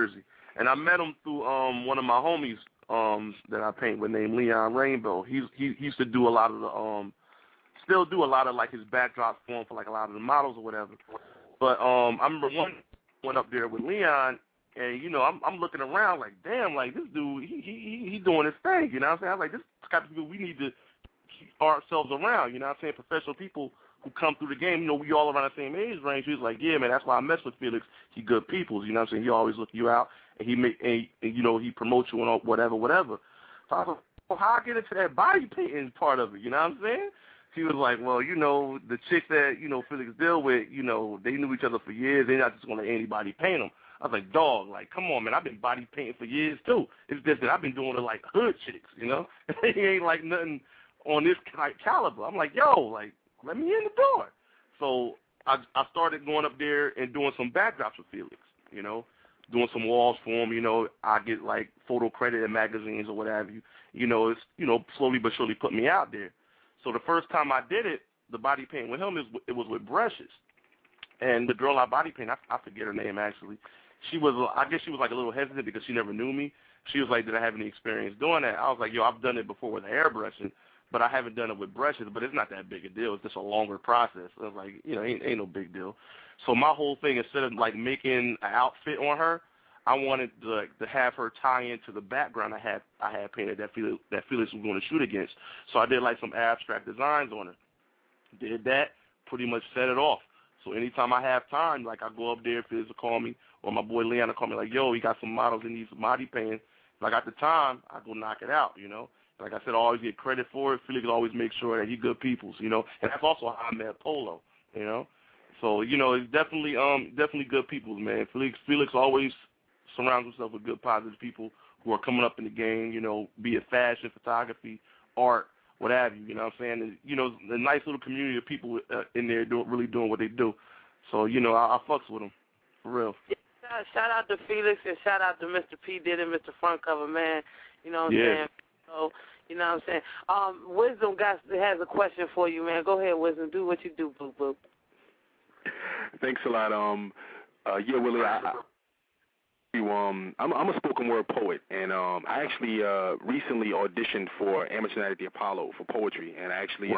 And I met him through one of my homies that I paint with named Leon Rainbow. He used to do a lot of the still do a lot of like his backdrops for him for like a lot of the models or whatever. But I remember one went up there with Leon, and you know I'm looking around like, damn, like this dude he doing his thing. You know what I'm saying? I was like, this type of people we need to keep ourselves around. You know what I'm saying? Professional people who come through the game. You know, we all around the same age range. He was like, yeah, man, that's why I mess with Felix. He good people. You know what I'm saying? He always look you out, and you know, he promotes you and whatever. So I was like, well, how I get into that body painting part of it? You know what I'm saying? He was like, well, you know, the chick that, you know, Felix deal with, you know, they knew each other for years. They're not just going to let anybody paint them. I was like, dog, like, come on, man. I've been body painting for years, too. It's just that I've been doing it like hood chicks, you know? It ain't like nothing on this like caliber. I'm like, yo, like, let me in the door. So I started going up there and doing some backdrops with Felix, you know, doing some walls for him. You know, I get, like, photo credit in magazines or what have you. You know, it's, you know, slowly but surely put me out there. So the first time I did it, the body paint with him, it was with brushes. And the girl I body paint, I forget her name actually. I guess she was like a little hesitant because she never knew me. She was like, did I have any experience doing that? I was like, yo, I've done it before with airbrushing, but I haven't done it with brushes, but it's not that big a deal. It's just a longer process. I was like, you know, ain't no big deal. So my whole thing, instead of like making an outfit on her, I wanted to have her tie into the background I had painted that Felix was going to shoot against. So I did like some abstract designs on her. Did that, pretty much set it off. So anytime I have time, like I go up there, Felix will call me, or my boy Leon will call me like, yo, he got some models in these body painting. If I got the time, I go knock it out, you know. Like I said, I always get credit for it. Felix always make sure that he good peoples, you know. And that's also how I met Polo, you know. So, you know, it's definitely good people, man. Felix always surrounds himself with good, positive people who are coming up in the game, you know, be it fashion, photography, art, what have you, you know what I'm saying? And, you know, a nice little community of people in there really doing what they do. So, you know, I fucks with them, for real. Yeah, shout out to Felix and shout out to Mr. P. Diddy and Mr. Front Cover, man. You know what I'm saying? So, you know what I'm saying? Wisdom has a question for you, man. Go ahead, Wisdom. Do what you do, boo-boo. Thanks a lot. Yeah, Willie, I'm a spoken word poet, and I actually recently auditioned for Amateur Night at the Apollo for poetry, and I actually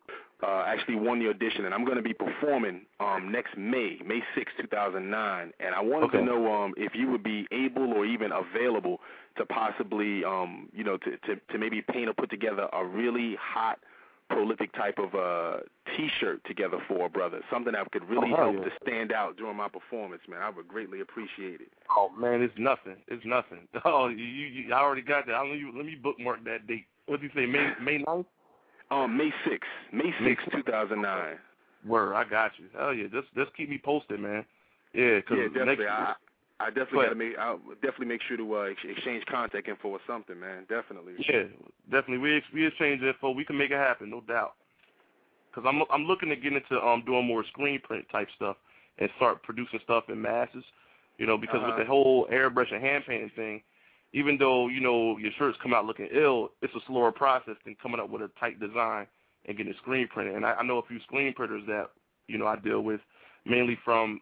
won the audition, and I'm going to be performing next May 6, 2009, and I wanted to know if you would be able or even available to possibly, you know, to maybe paint or put together a really hot, prolific type of T-shirt together for a brother, something that could really help to stand out during my performance, man. I would greatly appreciate it. Oh, man, it's nothing. Oh, I already got that. Let me bookmark that date. What did you say, May 9th? May 6th, 2009. Word, I got you. Hell yeah, just keep me posted, man. Yeah, definitely. I definitely I'll definitely make sure to exchange contact info or something, man. Definitely. Yeah, definitely. We exchange info. We can make it happen, no doubt. Because I'm looking to get into doing more screen print type stuff and start producing stuff in masses. You know, because with the whole airbrush and hand painting thing, even though, you know, your shirts come out looking ill, it's a slower process than coming up with a tight design and getting screen printed. And I know a few screen printers that, you know, I deal with, mainly from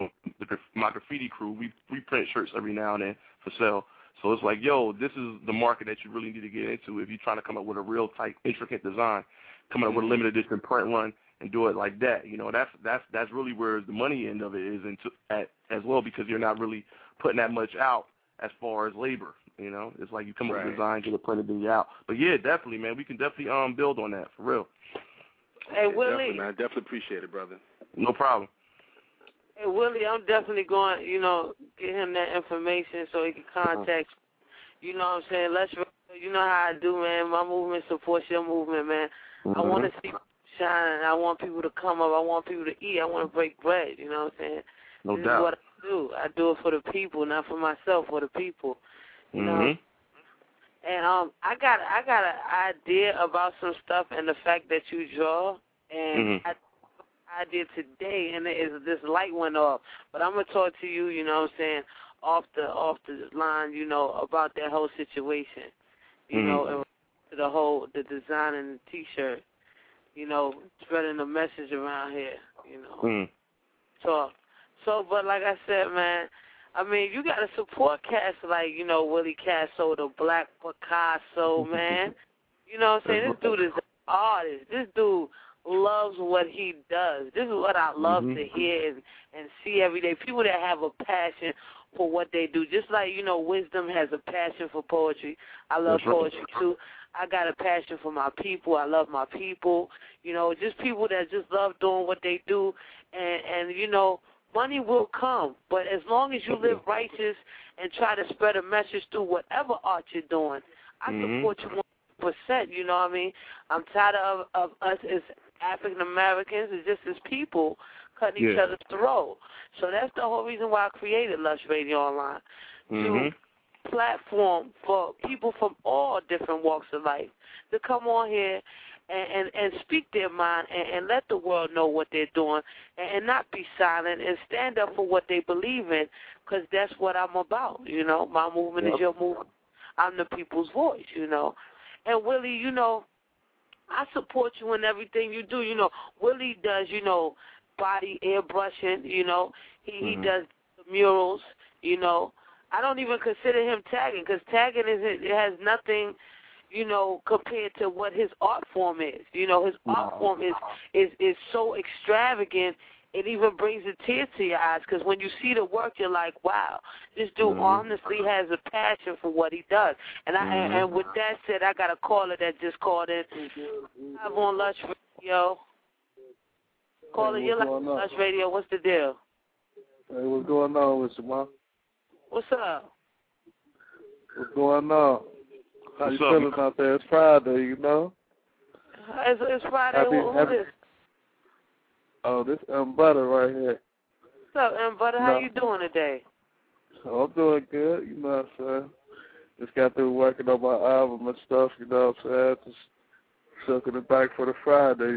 my graffiti crew. We print shirts every now and then for sale. So it's like, yo, this is the market that you really need to get into if you're trying to come up with a real tight, intricate design, coming up with a limited edition print run and do it like that. You know, that's really where the money end of it is as well, because you're not really putting that much out as far as labor. You know, it's like you come up with a design, get it printed, then you're out. But yeah, definitely, man, we can definitely build on that for real. Hey, Willie, definitely, man, I definitely appreciate it, brother. No problem. Hey, Willie, I'm definitely going, you know, get him that information so he can contact you. You know what I'm saying? You know how I do, man. My movement supports your movement, man. I want to see people shine. I want people to come up. I want people to eat. I want to break bread. You know what I'm saying? No this doubt. is what I do. I do it for the people, not for myself, for the people. You know? And I got an idea about some stuff and the fact that you draw, and I did today, and this light went off. But I'm gonna talk to you, you know what I'm saying, off the line, you know, about that whole situation, you know, and the design and the T-shirt, you know, spreading the message around here, you know. So, but like I said, man, I mean, you got to support cats like, you know, Willie Casso, the Black Picasso, man. You know what I'm saying? This dude is an artist. This dude loves what he does. This is what I love to hear and see every day. People that have a passion for what they do. Just like, you know, Wisdom has a passion for poetry. I love poetry, too. I got a passion for my people. I love my people. You know, just people that just love doing what they do. And you know, money will come. But as long as you live righteous and try to spread a message through whatever art you're doing, I support you 100%. You know what I mean? I'm tired of us as African Americans and just as people cutting each other's throat. So that's the whole reason why I created Lush Radio Online. To platform for people from all different walks of life to come on here and speak their mind and let the world know what they're doing and not be silent and stand up for what they believe in, because that's what I'm about, you know. My movement is your movement. I'm the people's voice, you know. And Willie, you know, I support you in everything you do. You know, Willie does, you know, body airbrushing, you know. He does the murals, you know. I don't even consider him tagging, because tagging it has nothing, you know, compared to what his art form is. You know, his art form is so extravagant, it even brings a tear to your eyes, because when you see the work, you're like, wow, this dude honestly has a passion for what he does. And and with that said, I got a caller that just called in. I'm on Lush Radio. Caller, you're on Lush Radio. What's the deal? Hey, what's going on with you, man? What's up? What's going on? How you feeling out there? It's Friday, you know? It's Friday. Who is? Oh, this Butter right here. What's up, Butter? How you doing today? I'm doing good, you know what I'm saying? Just got through working on my album and stuff, you know what I'm saying? Just circling it back for the Friday.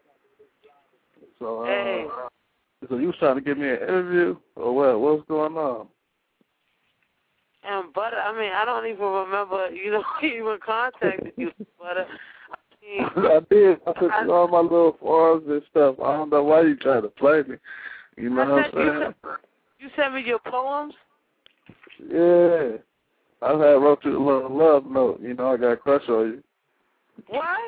So, so you was trying to give me an interview, or what? What's going on? And Butter, I mean, I don't even remember, you know, even contacted you, Butter. I did. I took all my little forms and stuff. I don't know why you trying to play me. You know what I'm saying? You sent me your poems? Yeah. I wrote you a little love note. You know, I got a crush on you. What?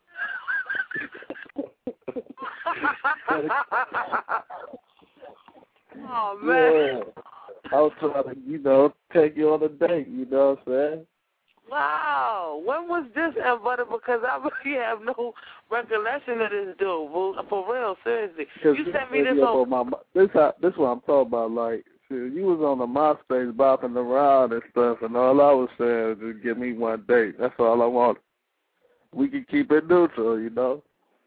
Oh, man. Yeah. I was trying to, you know, take you on a date, you know what I'm saying? Wow. When was this, Butter? Because I really have no recollection of this dude. For real, seriously. You sent me this on... This is what I'm talking about. Like, see, you was on the MySpace bopping around and stuff, and all I was saying was just give me one date. That's all I wanted. We can keep it neutral, you know?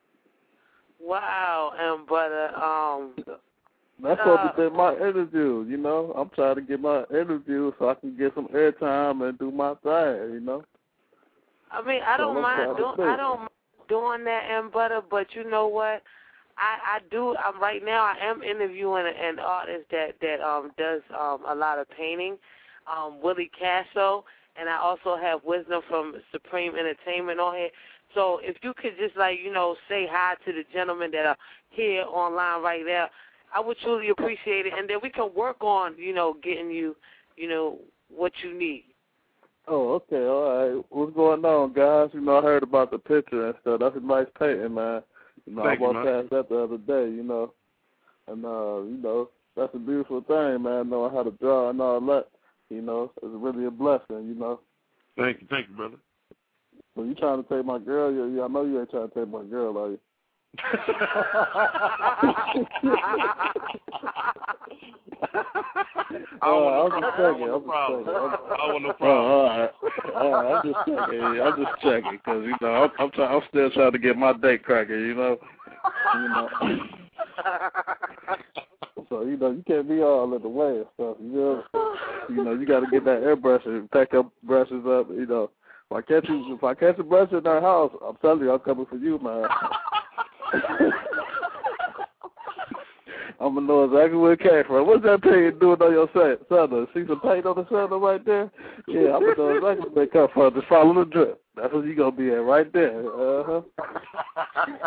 Wow, Butter. That's supposed to be my interview, you know. I'm trying to get my interview so I can get some airtime and do my thing, you know. I mean, I don't mind doing that, Butter, but you know what? I do. Right now, I am interviewing an artist that does a lot of painting, Willie Casso, and I also have Wisdom from Supreme Entertainment on here. So if you could just, like, you know, say hi to the gentlemen that are here online right now, I would truly appreciate it, and then we can work on, you know, getting you, you know, what you need. Oh, okay, all right. What's going on, guys? You know, I heard about the picture and stuff. That's a nice painting, man. You know, I walked past that the other day, you know. And, you know, that's a beautiful thing, man, knowing how to draw and all that. You know, it's really a blessing, you know. Thank you, brother. So you trying to take my girl? Yeah, I know you ain't trying to take my girl, are you? I want no problem. All right. I'm just checking, because, you know, I'm still trying to get my date cracking, you know. So, you know, you can't be all in the way and stuff, you know. You know, you got to get that airbrush and pack up brushes up, you know. If I catch a brush in our house, I'm telling you, I'm coming for you, man. I'm going to know exactly where it came from. What's that paint doing on your sandal? See some paint on the sandal right there? Yeah, I'm going to know exactly where it come from. Just follow the drip. That's where you're going to be at right there. Uh-huh.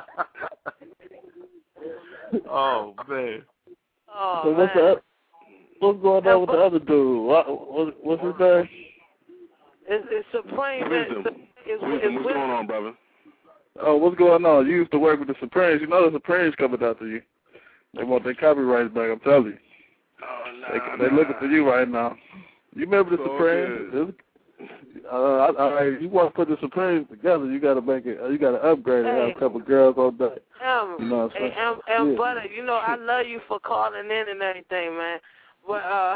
Oh, man. Oh, so what's up? What's going on with the other dude? What's his name? It's Supreme. Wisdom, what's going on, brother? Oh, what's going on? You used to work with the Supremes. You know the Supremes coming after you. They want their copyrights back, I'm telling you. Oh, They looking for you right now. You remember the Supremes? You want to put the Supremes together, you got to make it. You got to upgrade it. Have a couple girls on that. You know what I'm saying? Butter, you know I love you for calling in and everything, man. But I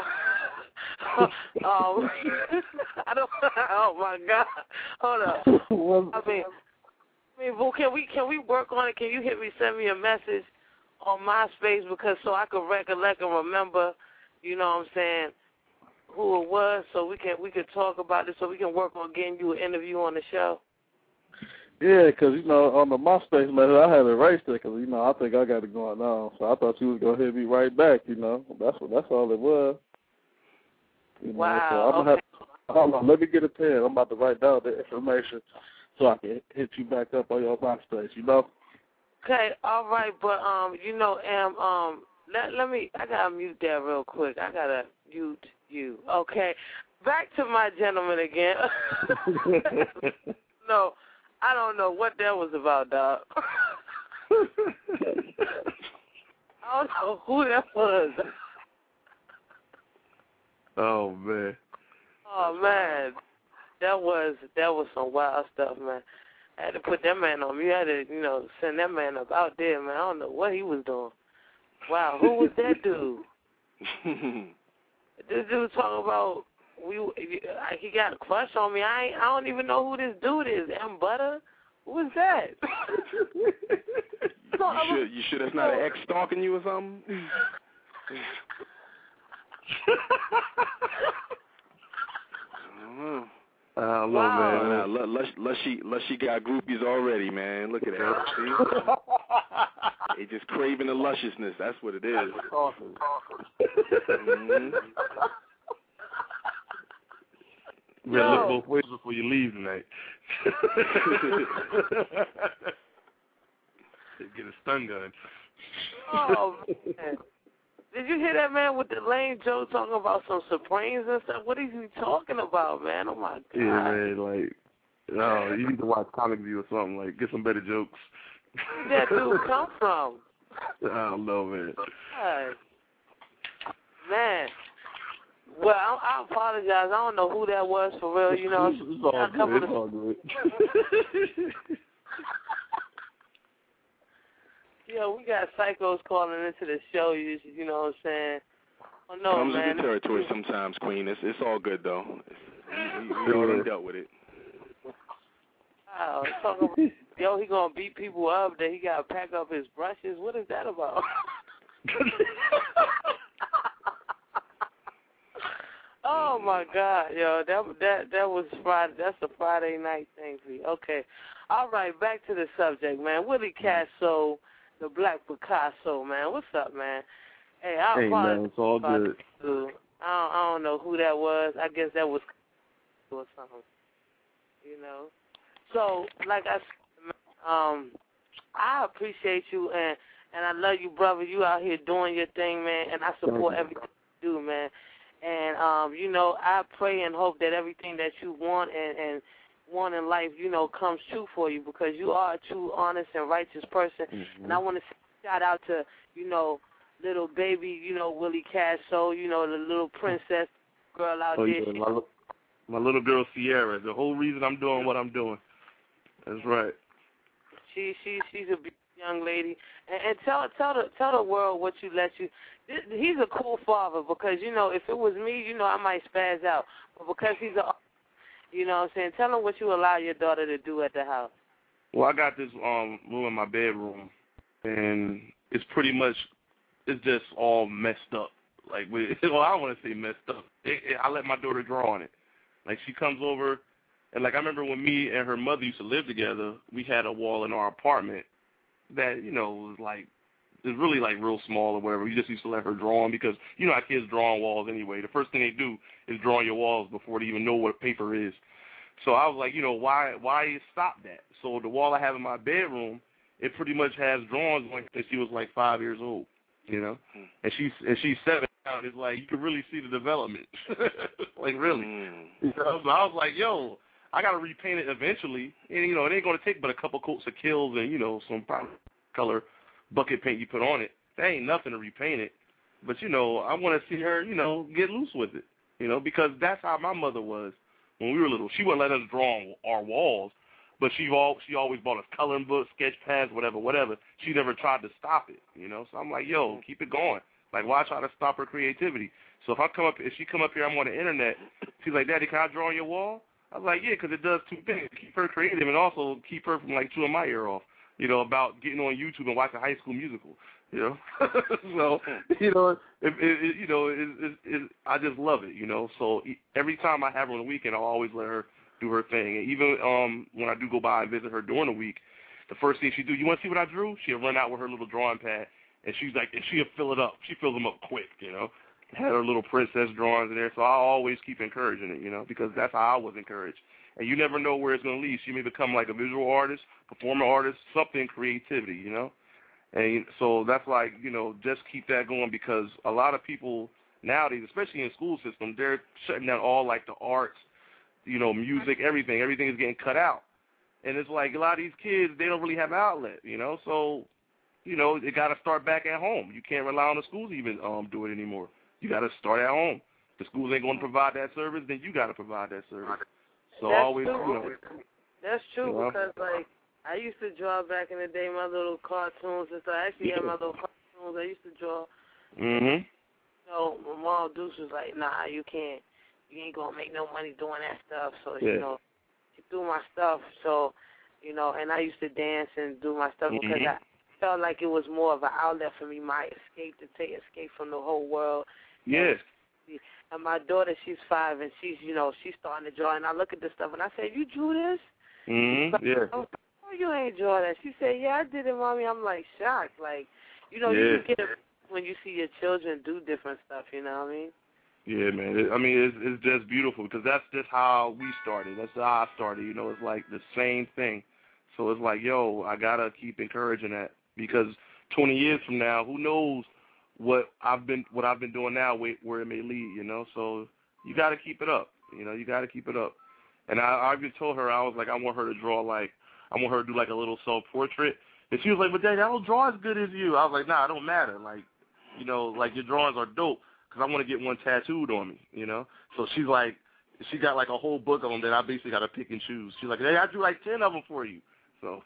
don't. Oh my God! Hold up. I mean, well, can we work on it? Can you send me a message on MySpace because so I can recollect and remember, you know what I'm saying, who it was, so we could talk about it, so we can work on getting you an interview on the show. Yeah, because, you know, on the MySpace message, I had erased it because, you know, I think I got it going on. So I thought you was going to hit me right back, you know. That's all it was. You know, wow. So I'm gonna hold on, let me get a pen. I'm about to write down the information so I can hit you back up on your MySpace, you know. Okay, all right, but, you know, let me, I got to mute that real quick. I got to mute you. Okay, back to my gentleman again. No. I don't know what that was about, dog. I don't know who that was. Oh, man. Oh, man. That was some wild stuff, man. I had to put that man on. You had to, you know, send that man up out there, man. I don't know what he was doing. Wow, who was that dude? This dude talking about he got a crush on me. I don't even know who this dude is. M. Butter? Who is that? You sure that's not an ex stalking you or something? I don't know, man. Lushy got groupies already, man. Look at that. See? They just craving the lusciousness. That's what it is. You better look both ways before you leave tonight. Get a stun gun. Oh, man. Did you hear that man with the lame joke talking about some Supremes and stuff? What is he talking about, man? Oh, my God. Yeah, man, like, you need to watch Comic View or something. Like, get some better jokes. Where did that dude come from? I don't know, man. God. Man. Well, I apologize. I don't know who that was for real. You know, it's all good. Yo, we got psychos calling into the show. You know what I'm saying? Oh no, comes man. Comes with the territory sometimes, Queen. It's all good though. We already dealt with it. Wow, yo, he gonna beat people up. That he gotta pack up his brushes. What is that about? Oh my God, yo, that was Friday. That's a Friday night thing for you. Okay, all right, back to the subject, man. Willie Casso, the Black Picasso, man. What's up, man? Hey, man, it's all good. I don't know who that was. I guess that was or something, you know. So, like I said, I appreciate you and I love you, brother. You out here doing your thing, man, and I support everything you do, man. And, you know, I pray and hope that everything that you want and want in life, you know, comes true for you because you are a true, honest, and righteous person. Mm-hmm. And I want to shout out to, you know, little baby, you know, Willie Casso, you know, the little princess girl out there. Yeah, my little girl Sierra. The whole reason I'm doing what I'm doing. That's right. She's a beautiful young lady. And tell the world what you let you. He's a cool father because, you know, if it was me, you know, I might spaz out. But because he's you know what I'm saying, tell him what you allow your daughter to do at the house. Well, I got this room in my bedroom, and it's pretty much, it's just all messed up. Like, well, I don't want to say messed up. I let my daughter draw on it. Like, she comes over, and, like, I remember when me and her mother used to live together, we had a wall in our apartment that, you know, was like, it's really like real small or whatever. We just used to let her draw on because, you know how kids draw on walls anyway. The first thing they do is draw on your walls before they even know what paper is. So I was like, you know, why stop that? So the wall I have in my bedroom, it pretty much has drawings on it since she was like 5 years old, you know. And she's 7 background is like you can really see the development. Like really. You know? So I was like, yo, I gotta repaint it eventually. And you know, it ain't gonna take but a couple coats of Kills and, you know, some color bucket paint you put on it. That ain't nothing to repaint it. But you know, I wanna see her, you know, get loose with it. You know, because that's how my mother was when we were little. She wouldn't let us draw on our walls, but she always bought us coloring books, sketch pads, whatever. She never tried to stop it, you know. So I'm like, yo, keep it going. Like, why try to stop her creativity? So if she come up here, I'm on the internet. She's like, Daddy, can I draw on your wall? I was like, yeah, because it does two things: keep her creative and also keep her from like chewing my ear off. You know, about getting on YouTube and watching High School Musical. You know, so you know, I just love it. You know, so every time I have her on the weekend, I'll always let her do her thing. And even when I do go by and visit her during the week, the first thing she do, you want to see what I drew? She'll run out with her little drawing pad, and she's like, and she'll fill it up. She fills them up quick. You know, had her little princess drawings in there. So I always keep encouraging it. You know, because that's how I was encouraged. And you never know where it's going to lead. She may become like a visual artist, performing artist, something creativity, you know. And so that's like, you know, just keep that going because a lot of people nowadays, especially in the school system, they're shutting down all like the arts, you know, music, everything. Everything is getting cut out. And it's like a lot of these kids, they don't really have an outlet, you know. So, you know, they got to start back at home. You can't rely on the schools to even do it anymore. You got to start at home. The schools ain't going to provide that service, then you got to provide that service. So that's always, true. you know. That's true, you know? Because, like, I used to draw back in the day, my little cartoons and stuff. I actually had my little cartoons I used to draw. Mm-hmm. So my mom Deuce was like, nah, you can't. You ain't going to make no money doing that stuff. So, you know, she threw my stuff. So, you know, and I used to dance and do my stuff because I felt like it was more of an outlet for me, my escape from the whole world. Yes. And my daughter, she's 5, and she's, you know, she's starting to draw. And I look at this stuff, and I said, you drew this? Mm-hmm. Yeah. Oh, you ain't draw that. She said, yeah, I did it, Mommy. I'm, like, shocked. Like, you know, you get it when you see your children do different stuff, you know what I mean? Yeah, man. It's just beautiful because that's just how we started. That's how I started. You know, it's like the same thing. So it's like, yo, I got to keep encouraging that because 20 years from now, who knows what I've been doing now, where it may lead, you know. So you got to keep it up, you know. You got to keep it up. And I just told her, I was like, I want her to draw I want her to do like a little self-portrait. And she was like, but Daddy, I don't draw as good as you. I was like, nah, it don't matter. Like, you know, like your drawings are dope because I want to get one tattooed on me, you know. So she's like, she got like a whole book of them that I basically got to pick and choose. She's like, hey, I drew like 10 of them for you. So,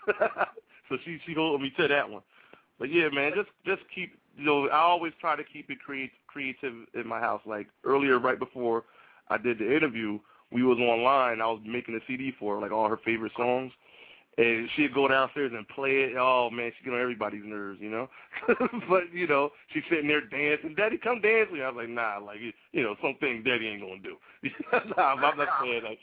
so she holding me to that one. But yeah, man, just keep. You know, I always try to keep it creative in my house. Like earlier, right before I did the interview, we was online. I was making a CD for her, like all her favorite songs, and she'd go downstairs and play it. Oh man, she get on everybody's nerves, you know. But you know, she's sitting there dancing. Daddy, come dance with me. I was like, nah, like you know, something Daddy ain't gonna do. Nah, I'm not saying that.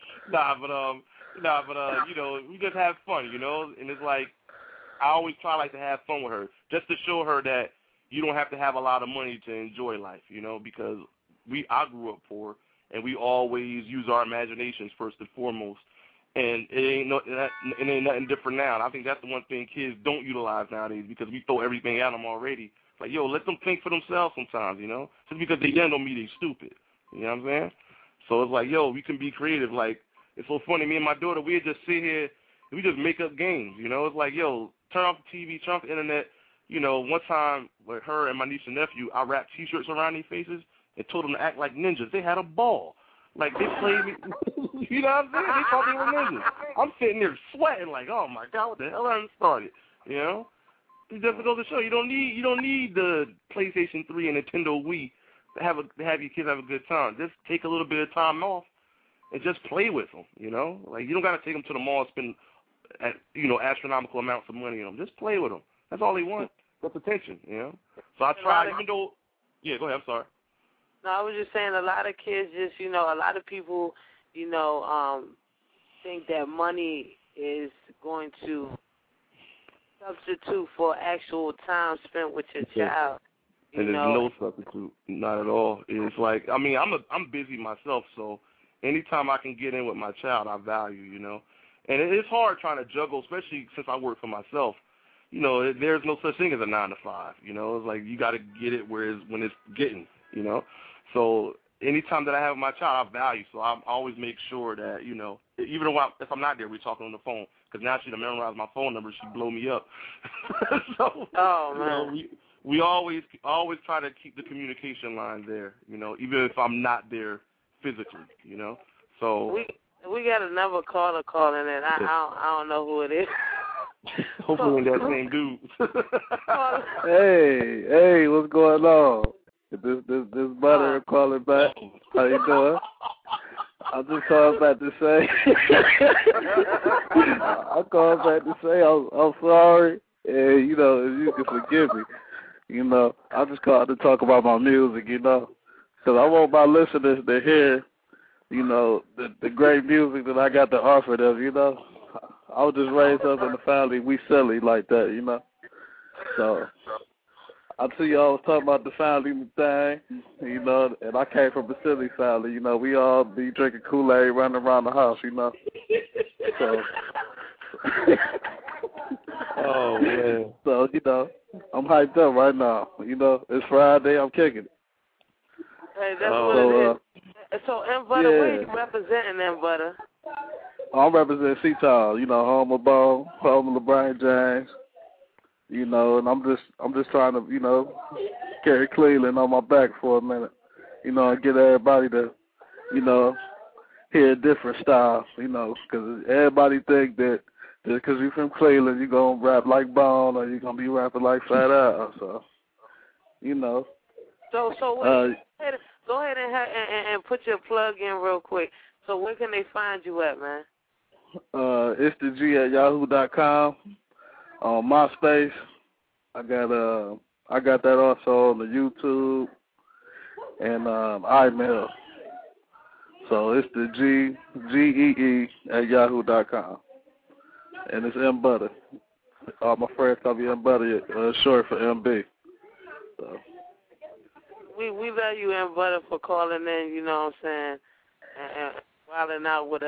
But you know, we just have fun, you know. And it's like I always try like to have fun with her, just to show her that you don't have to have a lot of money to enjoy life, you know, because I grew up poor, and we always use our imaginations first and foremost, and it ain't nothing different now. And I think that's the one thing kids don't utilize nowadays because we throw everything at them already. Like, yo, let them think for themselves sometimes, you know, just because they young don't mean they stupid, you know what I'm saying? So it's like, yo, we can be creative. Like, it's so funny, me and my daughter, we'd just sit here, and we just make up games, you know. It's like, yo, turn off the TV, turn off the internet. You know, one time with her and my niece and nephew, I wrapped T-shirts around their faces and told them to act like ninjas. They had a ball. Like, they played me. You know what I'm saying? They thought they were ninjas. I'm sitting there sweating like, oh, my God, what the hell I started? You know? It just goes to show you don't need the PlayStation 3 and Nintendo Wii to have your kids have a good time. Just take a little bit of time off and just play with them, you know? Like, you don't got to take them to the mall and spend, you know, astronomical amounts of money on them. Just play with them. That's all they want. That's attention, you know. So I try, even though. Yeah, go ahead. I'm sorry. No, I was just saying a lot of kids just, you know, a lot of people, you know, think that money is going to substitute for actual time spent with your child. And there's no substitute, not at all. It's like, I mean, I'm busy myself, so anytime I can get in with my child, I value, you know. And it's hard trying to juggle, especially since I work for myself. You know, there's no such thing as a 9 to 5. You know, it's like you got to get it when it's getting. you know. So anytime that I have my child, I value. So I always make sure that, you know, even if I'm not there, we're talking on the phone. Because now she done memorized my phone number, she blow me up. So, man. You know, we always try to keep the communication line there, you know, even if I'm not there physically, you know. So we got another caller calling in. I don't know who it is. Hopefully that same dude. Hey, what's going on? This butter calling back. How you doing? I'm just calling back to say I'm calling back to say I'm sorry, and you know, if you can forgive me, you know, I just called to talk about my music, you know, because I want my listeners to hear, you know, the great music that I got to offer them, you know. I was just raised up in the family, we silly like that, you know. So I see y'all was talking about the family thing, you know, and I came from a silly family, you know. We all be drinking Kool-Aid, running around the house, you know. So, oh man. So, you know, I'm hyped up right now. You know, it's Friday, I'm kicking it. Hey, that's what it is. So, M Butter, where are you representing, M Butter? I'm representing C-Town, you know, home of Bo, home of LeBron James. You know, and I'm just trying to, you know, carry Cleveland on my back for a minute, you know, and get everybody to, you know, hear a different style, you know, because everybody think that just because you're from Cleveland, you're going to rap like Bone or you're going to be rapping like Fat Al, so, you know. So go ahead and put your plug in real quick. So where can they find you at, man? It's the G at yahoo.com. On MySpace, I got that also on the YouTube and iMail. So it's the GEE at yahoo.com, and it's M Butter. All my friends call me M Butter, short for MB. So we love you, M Butter, for calling in. You know what I'm saying? And wilding out with us.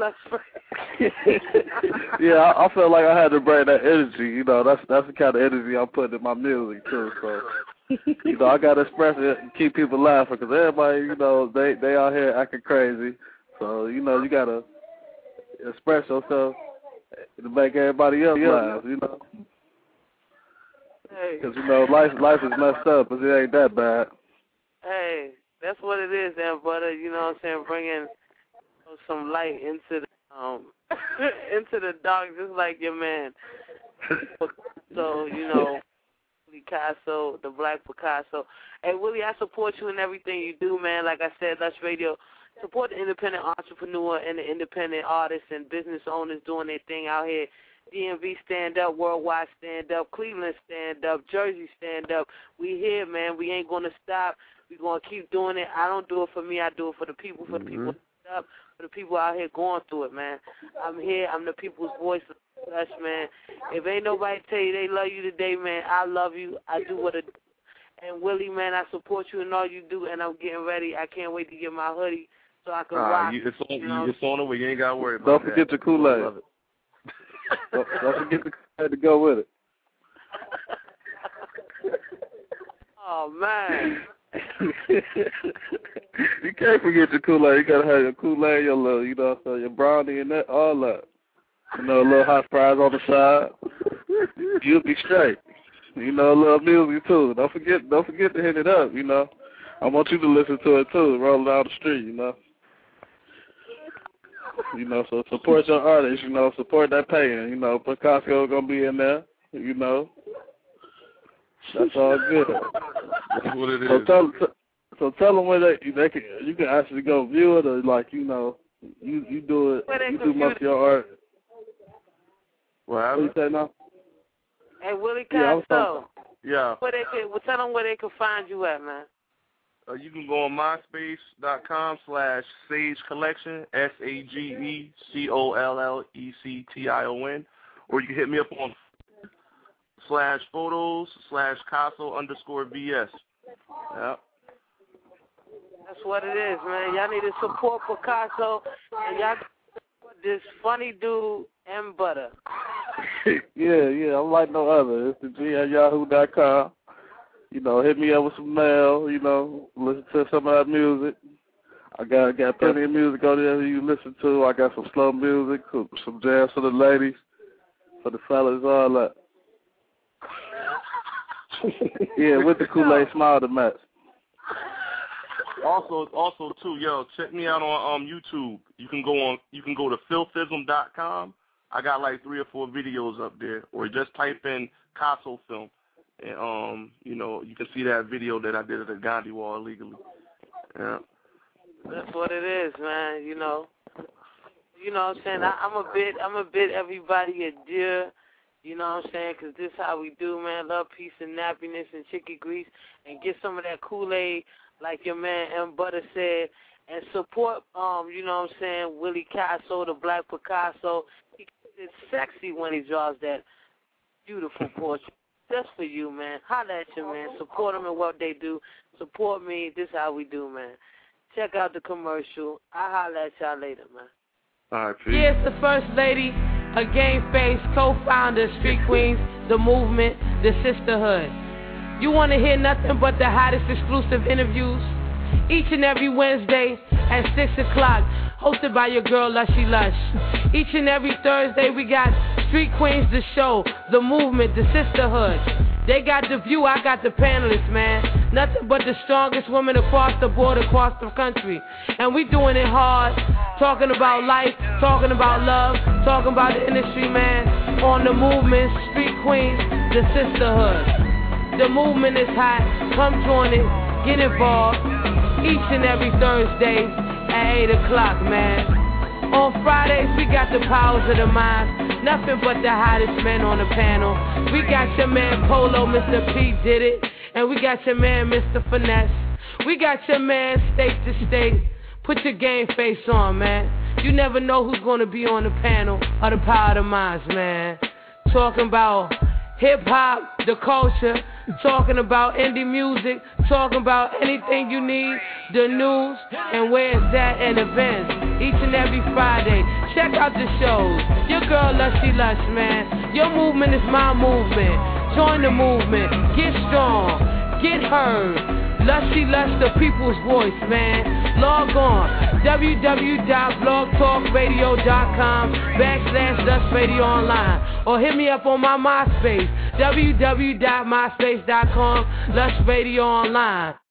Yeah, I felt like I had to bring that energy. You know, that's the kind of energy I'm putting in my music too. So, you know, I gotta express it and keep people laughing because everybody, you know, they out here acting crazy. So, you know, you gotta express yourself to make everybody else laugh. You know, because you know life is messed up, but it ain't that bad. Hey, that's what it is, M Butter. You know what I'm saying? Bringing some light into the into the dark, just like your man. So, you know, Picasso, the Black Picasso. Hey, Willie, I support you in everything you do, man. Like I said, Lush Radio, support the independent entrepreneur and the independent artists and business owners doing their thing out here. DMV stand up, Worldwide stand up, Cleveland stand up, Jersey stand up. We here, man. We ain't going to stop. We're going to keep doing it. I don't do it for me. I do it for the people, for the people up, for the people out here going through it, man. I'm here. I'm the people's voice, man. If ain't nobody tell you they love you today, man, I love you. I do what I do. And Willie, man, I support you in all you do, and I'm getting ready. I can't wait to get my hoodie so I can rock. It's on the way. You ain't got to worry about Don't forget the Kool-Aid. Don't forget the Kool-Aid to go with it. Oh, man. You can't forget your Kool-Aid. You gotta have your Kool-Aid, your little, you know, so your brownie and that, all that. You know, a little hot fries on the side. You'll be straight. You know, a little music too. Don't forget to hit it up. You know, I want you to listen to it too. Roll down the street. You know. You know, so support your artists. You know, support that paying. You know, Picasso gonna be in there. You know. That's all good. That's what it is. So tell them where they can. You can actually go view it, or like you know, you do it. You do most of your art. What you say now? Hey, Willie Castro. Yeah. Tell them where they can find you at, man. You can go on myspace.com/Sage Collection, SAGECOLLECTION, or you can hit me up on /photos/Casso_VS. Yeah. That's what it is, man. Y'all need to support Picasso, and y'all support this funny dude, M Butter. Yeah, I'm like no other. It's the G at yahoo.com. hit me up with some mail, listen to some of that music. I got plenty of music on there you listen to. I got some slow music, some jazz for the ladies, for the fellas, all that. Yeah, with the Kool-Aid Smile to match. Also too, check me out on YouTube. You can go to filthism.com. I got like 3 or 4 videos up there, or just type in Casso Film, and you can see that video that I did at the Gandhi Wall illegally. Yeah. That's what it is, man. You know what I'm saying? I'm a bit everybody a dear. You know what I'm saying? Because this is how we do, man. Love, peace, and nappiness and chicken grease, and get some of that Kool-Aid, like your man M. Butter said, and support, you know what I'm saying, Willie Casso, the Black Picasso. It's sexy when he draws that beautiful portrait. Just for you, man. Holla at you, man. Support them in what they do. Support me. This is how we do, man. Check out the commercial. I'll holla at y'all later, man. All right, peace. Yes, the First Lady, a Game Face, co-founder, Street Queens, the movement, the sisterhood. You want to hear nothing but the hottest exclusive interviews? Each and every Wednesday at 6 o'clock, hosted by your girl, Lushy Lush. Each and every Thursday, we got Street Queens, the show, the movement, the sisterhood. They got the view, I got the panelists, man. Nothing but the strongest women across the board, across the country. And we doing it hard, talking about life, talking about love, talking about the industry, man. On the movement, Street Queens, the sisterhood. The movement is hot, come join it, get involved. Each and every Thursday at 8 o'clock, man. On Fridays, we got the powers of the mind. Nothing but the hottest men on the panel. We got your man Polo, Mr. P did it. And we got your man Mr. Finesse. We got your man State to State. Put your game face on, man. You never know who's gonna be on the panel of the power of the minds, man. Talking about hip-hop, the culture, talking about indie music, talking about anything you need, the news, and where it's at, and events, each and every Friday. Check out the shows. Your girl, Lushy Lush, man. Your movement is my movement. Join the movement. Get strong. Get heard. Lushy Lush, the people's voice, man. Log on. www.blogtalkradio.com/LushRadio Online. Or hit me up on my MySpace. www.myspace.com/LushRadio Online.